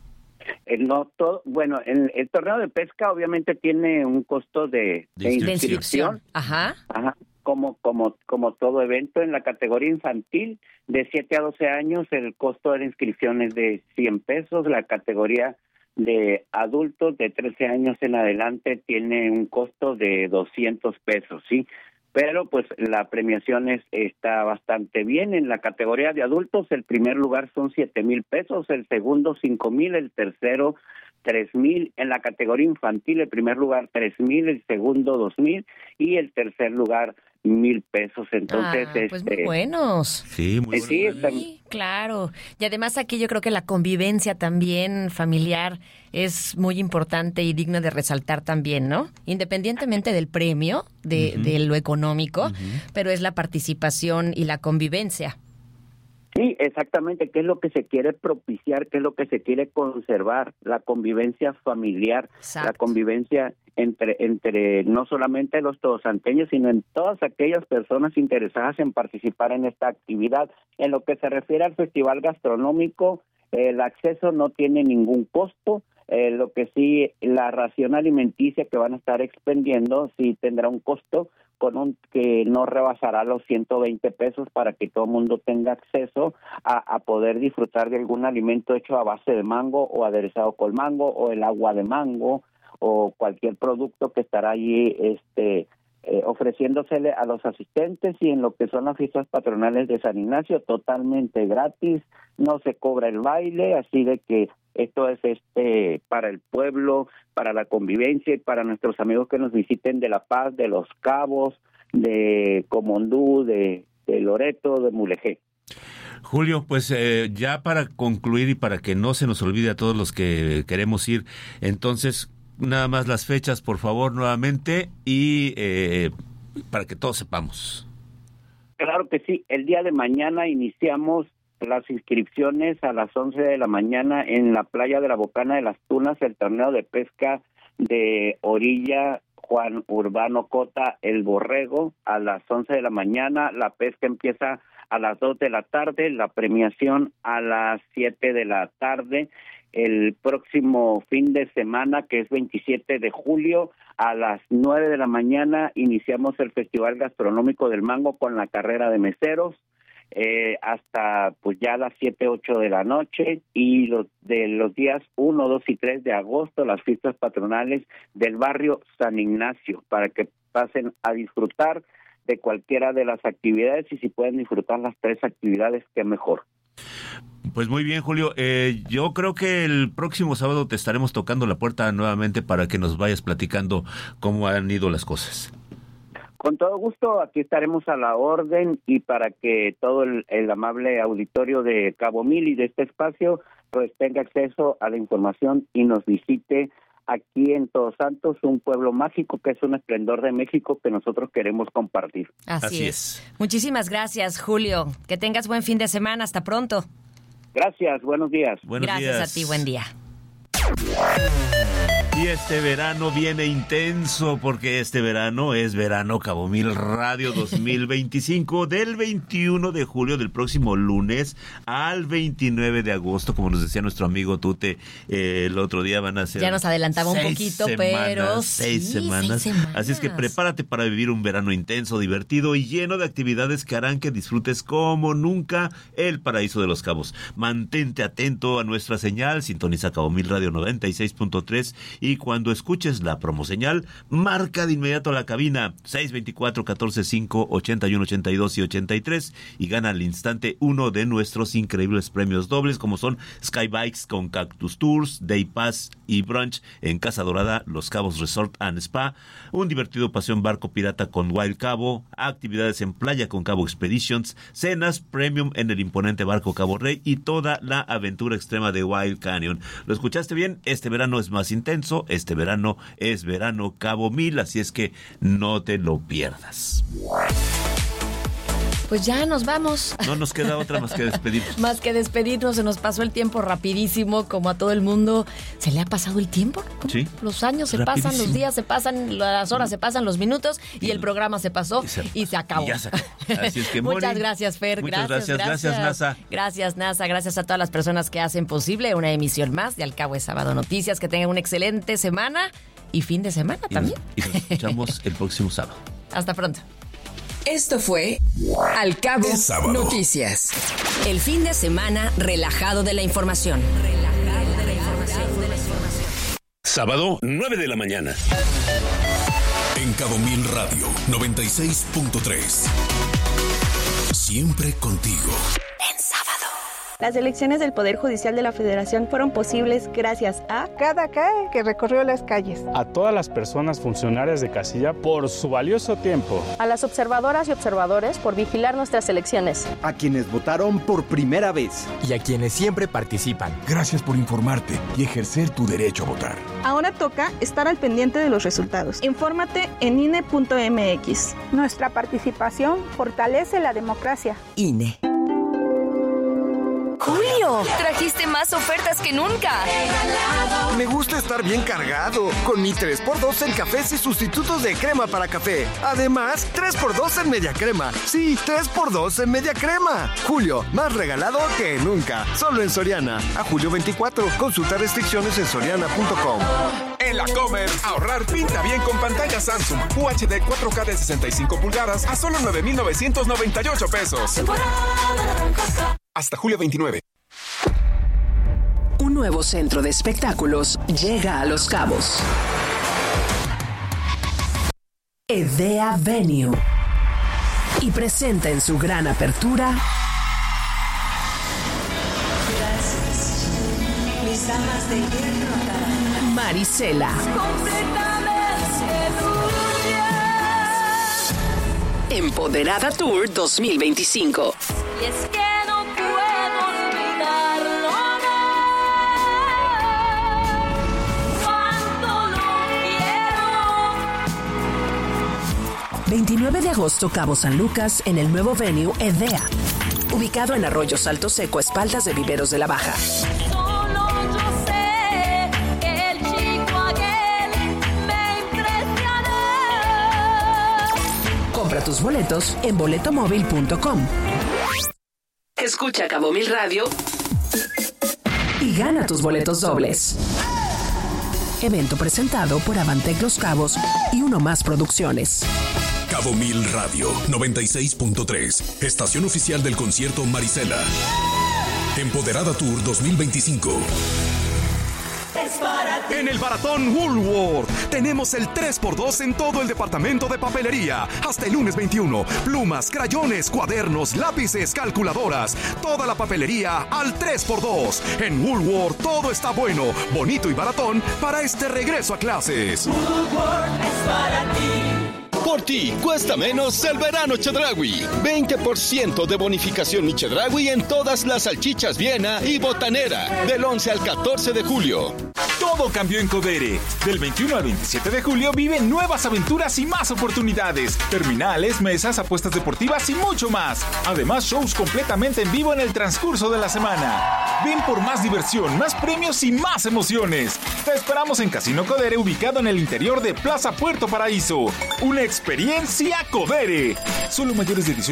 El no todo, bueno, el, el torneo de pesca obviamente tiene un costo de, de, de inscripción. inscripción. Ajá. Ajá. Como como como todo evento en la categoría infantil de siete a doce años el costo de la inscripción es de cien pesos, la categoría de adultos de trece años en adelante tiene un costo de doscientos pesos, ¿sí? Pero pues la premiación es, está bastante bien. En la categoría de adultos el primer lugar son siete mil pesos, el segundo cinco mil, el tercero tres mil. En la categoría infantil el primer lugar tres mil, el segundo dos mil y el tercer lugar mil pesos. Entonces, ah, pues este, muy buenos. Sí, muy buenos. Sí, sí, claro. Y además aquí yo creo que la convivencia también familiar es muy importante y digna de resaltar también, ¿no? Independientemente del premio, de, uh-huh. de lo económico, uh-huh. pero es la participación y la convivencia. Sí, exactamente, qué es lo que se quiere propiciar, qué es lo que se quiere conservar, la convivencia familiar, Exacto. la convivencia entre entre no solamente los todosanteños, sino en todas aquellas personas interesadas en participar en esta actividad. En lo que se refiere al festival gastronómico, el acceso no tiene ningún costo, eh, lo que sí, la ración alimenticia que van a estar expendiendo sí tendrá un costo, con un que no rebasará los ciento veinte pesos para que todo el mundo tenga acceso a, a poder disfrutar de algún alimento hecho a base de mango o aderezado con mango o el agua de mango o cualquier producto que estará allí este eh, ofreciéndosele a los asistentes. Y en lo que son las fiestas patronales de San Ignacio, totalmente gratis, no se cobra el baile, así de que esto es este para el pueblo, para la convivencia y para nuestros amigos que nos visiten de La Paz, de Los Cabos, de Comondú, de, de Loreto, de Mulegé. Julio, pues eh, ya para concluir y para que no se nos olvide a todos los que queremos ir, entonces nada más las fechas, por favor, nuevamente, y eh, para que todos sepamos. Claro que sí, el día de mañana iniciamos las inscripciones a las once de la mañana en la playa de la Bocana de las Tunas, el torneo de pesca de orilla Juan Urbano Cota, El Borrego, a las once de la mañana. La pesca empieza a las dos de la tarde, la premiación a las siete de la tarde. El próximo fin de semana, que es veintisiete de julio, a las nueve de la mañana iniciamos el Festival Gastronómico del Mango con la carrera de meseros. Eh, hasta pues ya las siete, ocho de la noche, y los de los días uno, dos y tres de agosto, las fiestas patronales del barrio San Ignacio, para que pasen a disfrutar de cualquiera de las actividades, y si pueden disfrutar las tres actividades, qué mejor. Pues muy bien, Julio. Eh, yo creo que el próximo sábado te estaremos tocando la puerta nuevamente para que nos vayas platicando cómo han ido las cosas. Con todo gusto, aquí estaremos a la orden, y para que todo el, el amable auditorio de Cabo Mil y de este espacio pues tenga acceso a la información y nos visite aquí en Todos Santos, un pueblo mágico que es un esplendor de México que nosotros queremos compartir. Así, Así es. es. Muchísimas gracias, Julio. Que tengas buen fin de semana. Hasta pronto. Gracias, buenos días. Buenos gracias días. a ti, buen día. Y este verano viene intenso, porque este verano es Verano Cabo Mil Radio dos mil veinticinco, del veintiuno de julio, del próximo lunes, al veintinueve de agosto, como nos decía nuestro amigo Tute, eh, el otro día van a ser... Ya nos adelantaba un poquito, semanas, pero... Seis, sí, semanas. seis semanas. Así es que prepárate para vivir un verano intenso, divertido y lleno de actividades que harán que disfrutes como nunca el paraíso de Los Cabos. Mantente atento a nuestra señal, sintoniza Cabo Mil Radio noventa y seis punto tres, y cuando escuches la promoseñal, marca de inmediato la cabina seis veinticuatro, catorce cinco, ochenta y uno, ochenta y dos y ochenta y tres y gana al instante uno de nuestros increíbles premios dobles, como son Skybikes con Cactus Tours, Day Pass y Brunch en Casa Dorada, Los Cabos Resort and Spa, un divertido paseo en barco pirata con Wild Cabo, actividades en playa con Cabo Expeditions, cenas premium en el imponente barco Cabo Rey y toda la aventura extrema de Wild Canyon. ¿Lo escuchaste bien? Este verano es más intenso, este verano es Verano Cabo Mil, así es que no te lo pierdas. Pues ya nos vamos. No nos queda otra más que despedirnos. Más que despedirnos, se nos pasó el tiempo rapidísimo, como a todo el mundo. ¿Se le ha pasado el tiempo? Sí. Los años se Rapidísimo. pasan, los días se pasan, las horas se pasan, los minutos, y, y el programa se pasó y se, y se acabó. Y ya se acabó. Así es que, Muchas Moni, gracias, Fer. Muchas gracias, gracias, gracias, NASA. Gracias, NASA. Gracias a todas las personas que hacen posible una emisión más de Al Cabo es Sábado Noticias. Que tengan una excelente semana y fin de semana y también. Nos, y nos escuchamos el próximo sábado. Hasta pronto. Esto fue Al Cabo Noticias. El fin de semana relajado de la información. Relajado de la información. Sábado, nueve de la mañana. En Cabo Mil Radio, noventa y seis punto tres. Siempre contigo. En sábado. Las elecciones del Poder Judicial de la Federación fueron posibles gracias a cada C A E que recorrió las calles, a todas las personas funcionarias de casilla por su valioso tiempo, a las observadoras y observadores por vigilar nuestras elecciones, a quienes votaron por primera vez y a quienes siempre participan. Gracias por informarte y ejercer tu derecho a votar. Ahora toca estar al pendiente de los resultados. Infórmate en I N E punto M X. Nuestra participación fortalece la democracia. I N E. Julio, trajiste más ofertas que nunca. Me gusta estar bien cargado. Con mi tres por dos en cafés y sustitutos de crema para café. Además, tres por dos en media crema. Sí, tres por dos en media crema. Julio, más regalado que nunca. Solo en Soriana. A julio veinticuatro. Consulta restricciones en soriana punto com. En la Comer, ahorrar pinta bien con pantalla Samsung U H D cuatro K de sesenta y cinco pulgadas a solo nueve mil novecientos noventa y ocho pesos. Hasta julio veintinueve. Un nuevo centro de espectáculos llega a Los Cabos. Edea Venue. Y presenta en su gran apertura Mis damas de hierro. Marisela. Empoderada Tour dos mil veinticinco. Y es que no puedo. veintinueve de agosto, Cabo San Lucas, en el nuevo venue Edea, ubicado en Arroyo Salto Seco, a espaldas de Viveros de la Baja. Solo yo sé que el chico aquel me impresionó. Compra tus boletos en boleto móvil punto com. Escucha Cabo Mil Radio y gana tus boletos dobles. Evento presentado por Avantec Los Cabos y Uno Más Producciones. Cabo Mil Radio noventa y seis punto tres, estación oficial del concierto Marisela. Empoderada Tour dos mil veinticinco. En el Baratón Woolworth tenemos el tres por dos en todo el departamento de papelería. Hasta el lunes veintiuno. Plumas, crayones, cuadernos, lápices, calculadoras. Toda la papelería al tres por dos. En Woolworth todo está bueno, bonito y baratón para este regreso a clases. Woolworth es para ti. Por ti, cuesta menos el verano Chedraui. veinte por ciento de bonificación mi Chedraui en todas las salchichas Viena y Botanera. Del once al catorce de julio. Todo cambió en Codere. Del veintiuno al veintisiete de julio vive nuevas aventuras y más oportunidades. Terminales, mesas, apuestas deportivas y mucho más. Además, shows completamente en vivo en el transcurso de la semana. Ven por más diversión, más premios y más emociones. Te esperamos en Casino Codere, ubicado en el interior de Plaza Puerto Paraíso. Una experiencia Codere. Solo mayores de dieciocho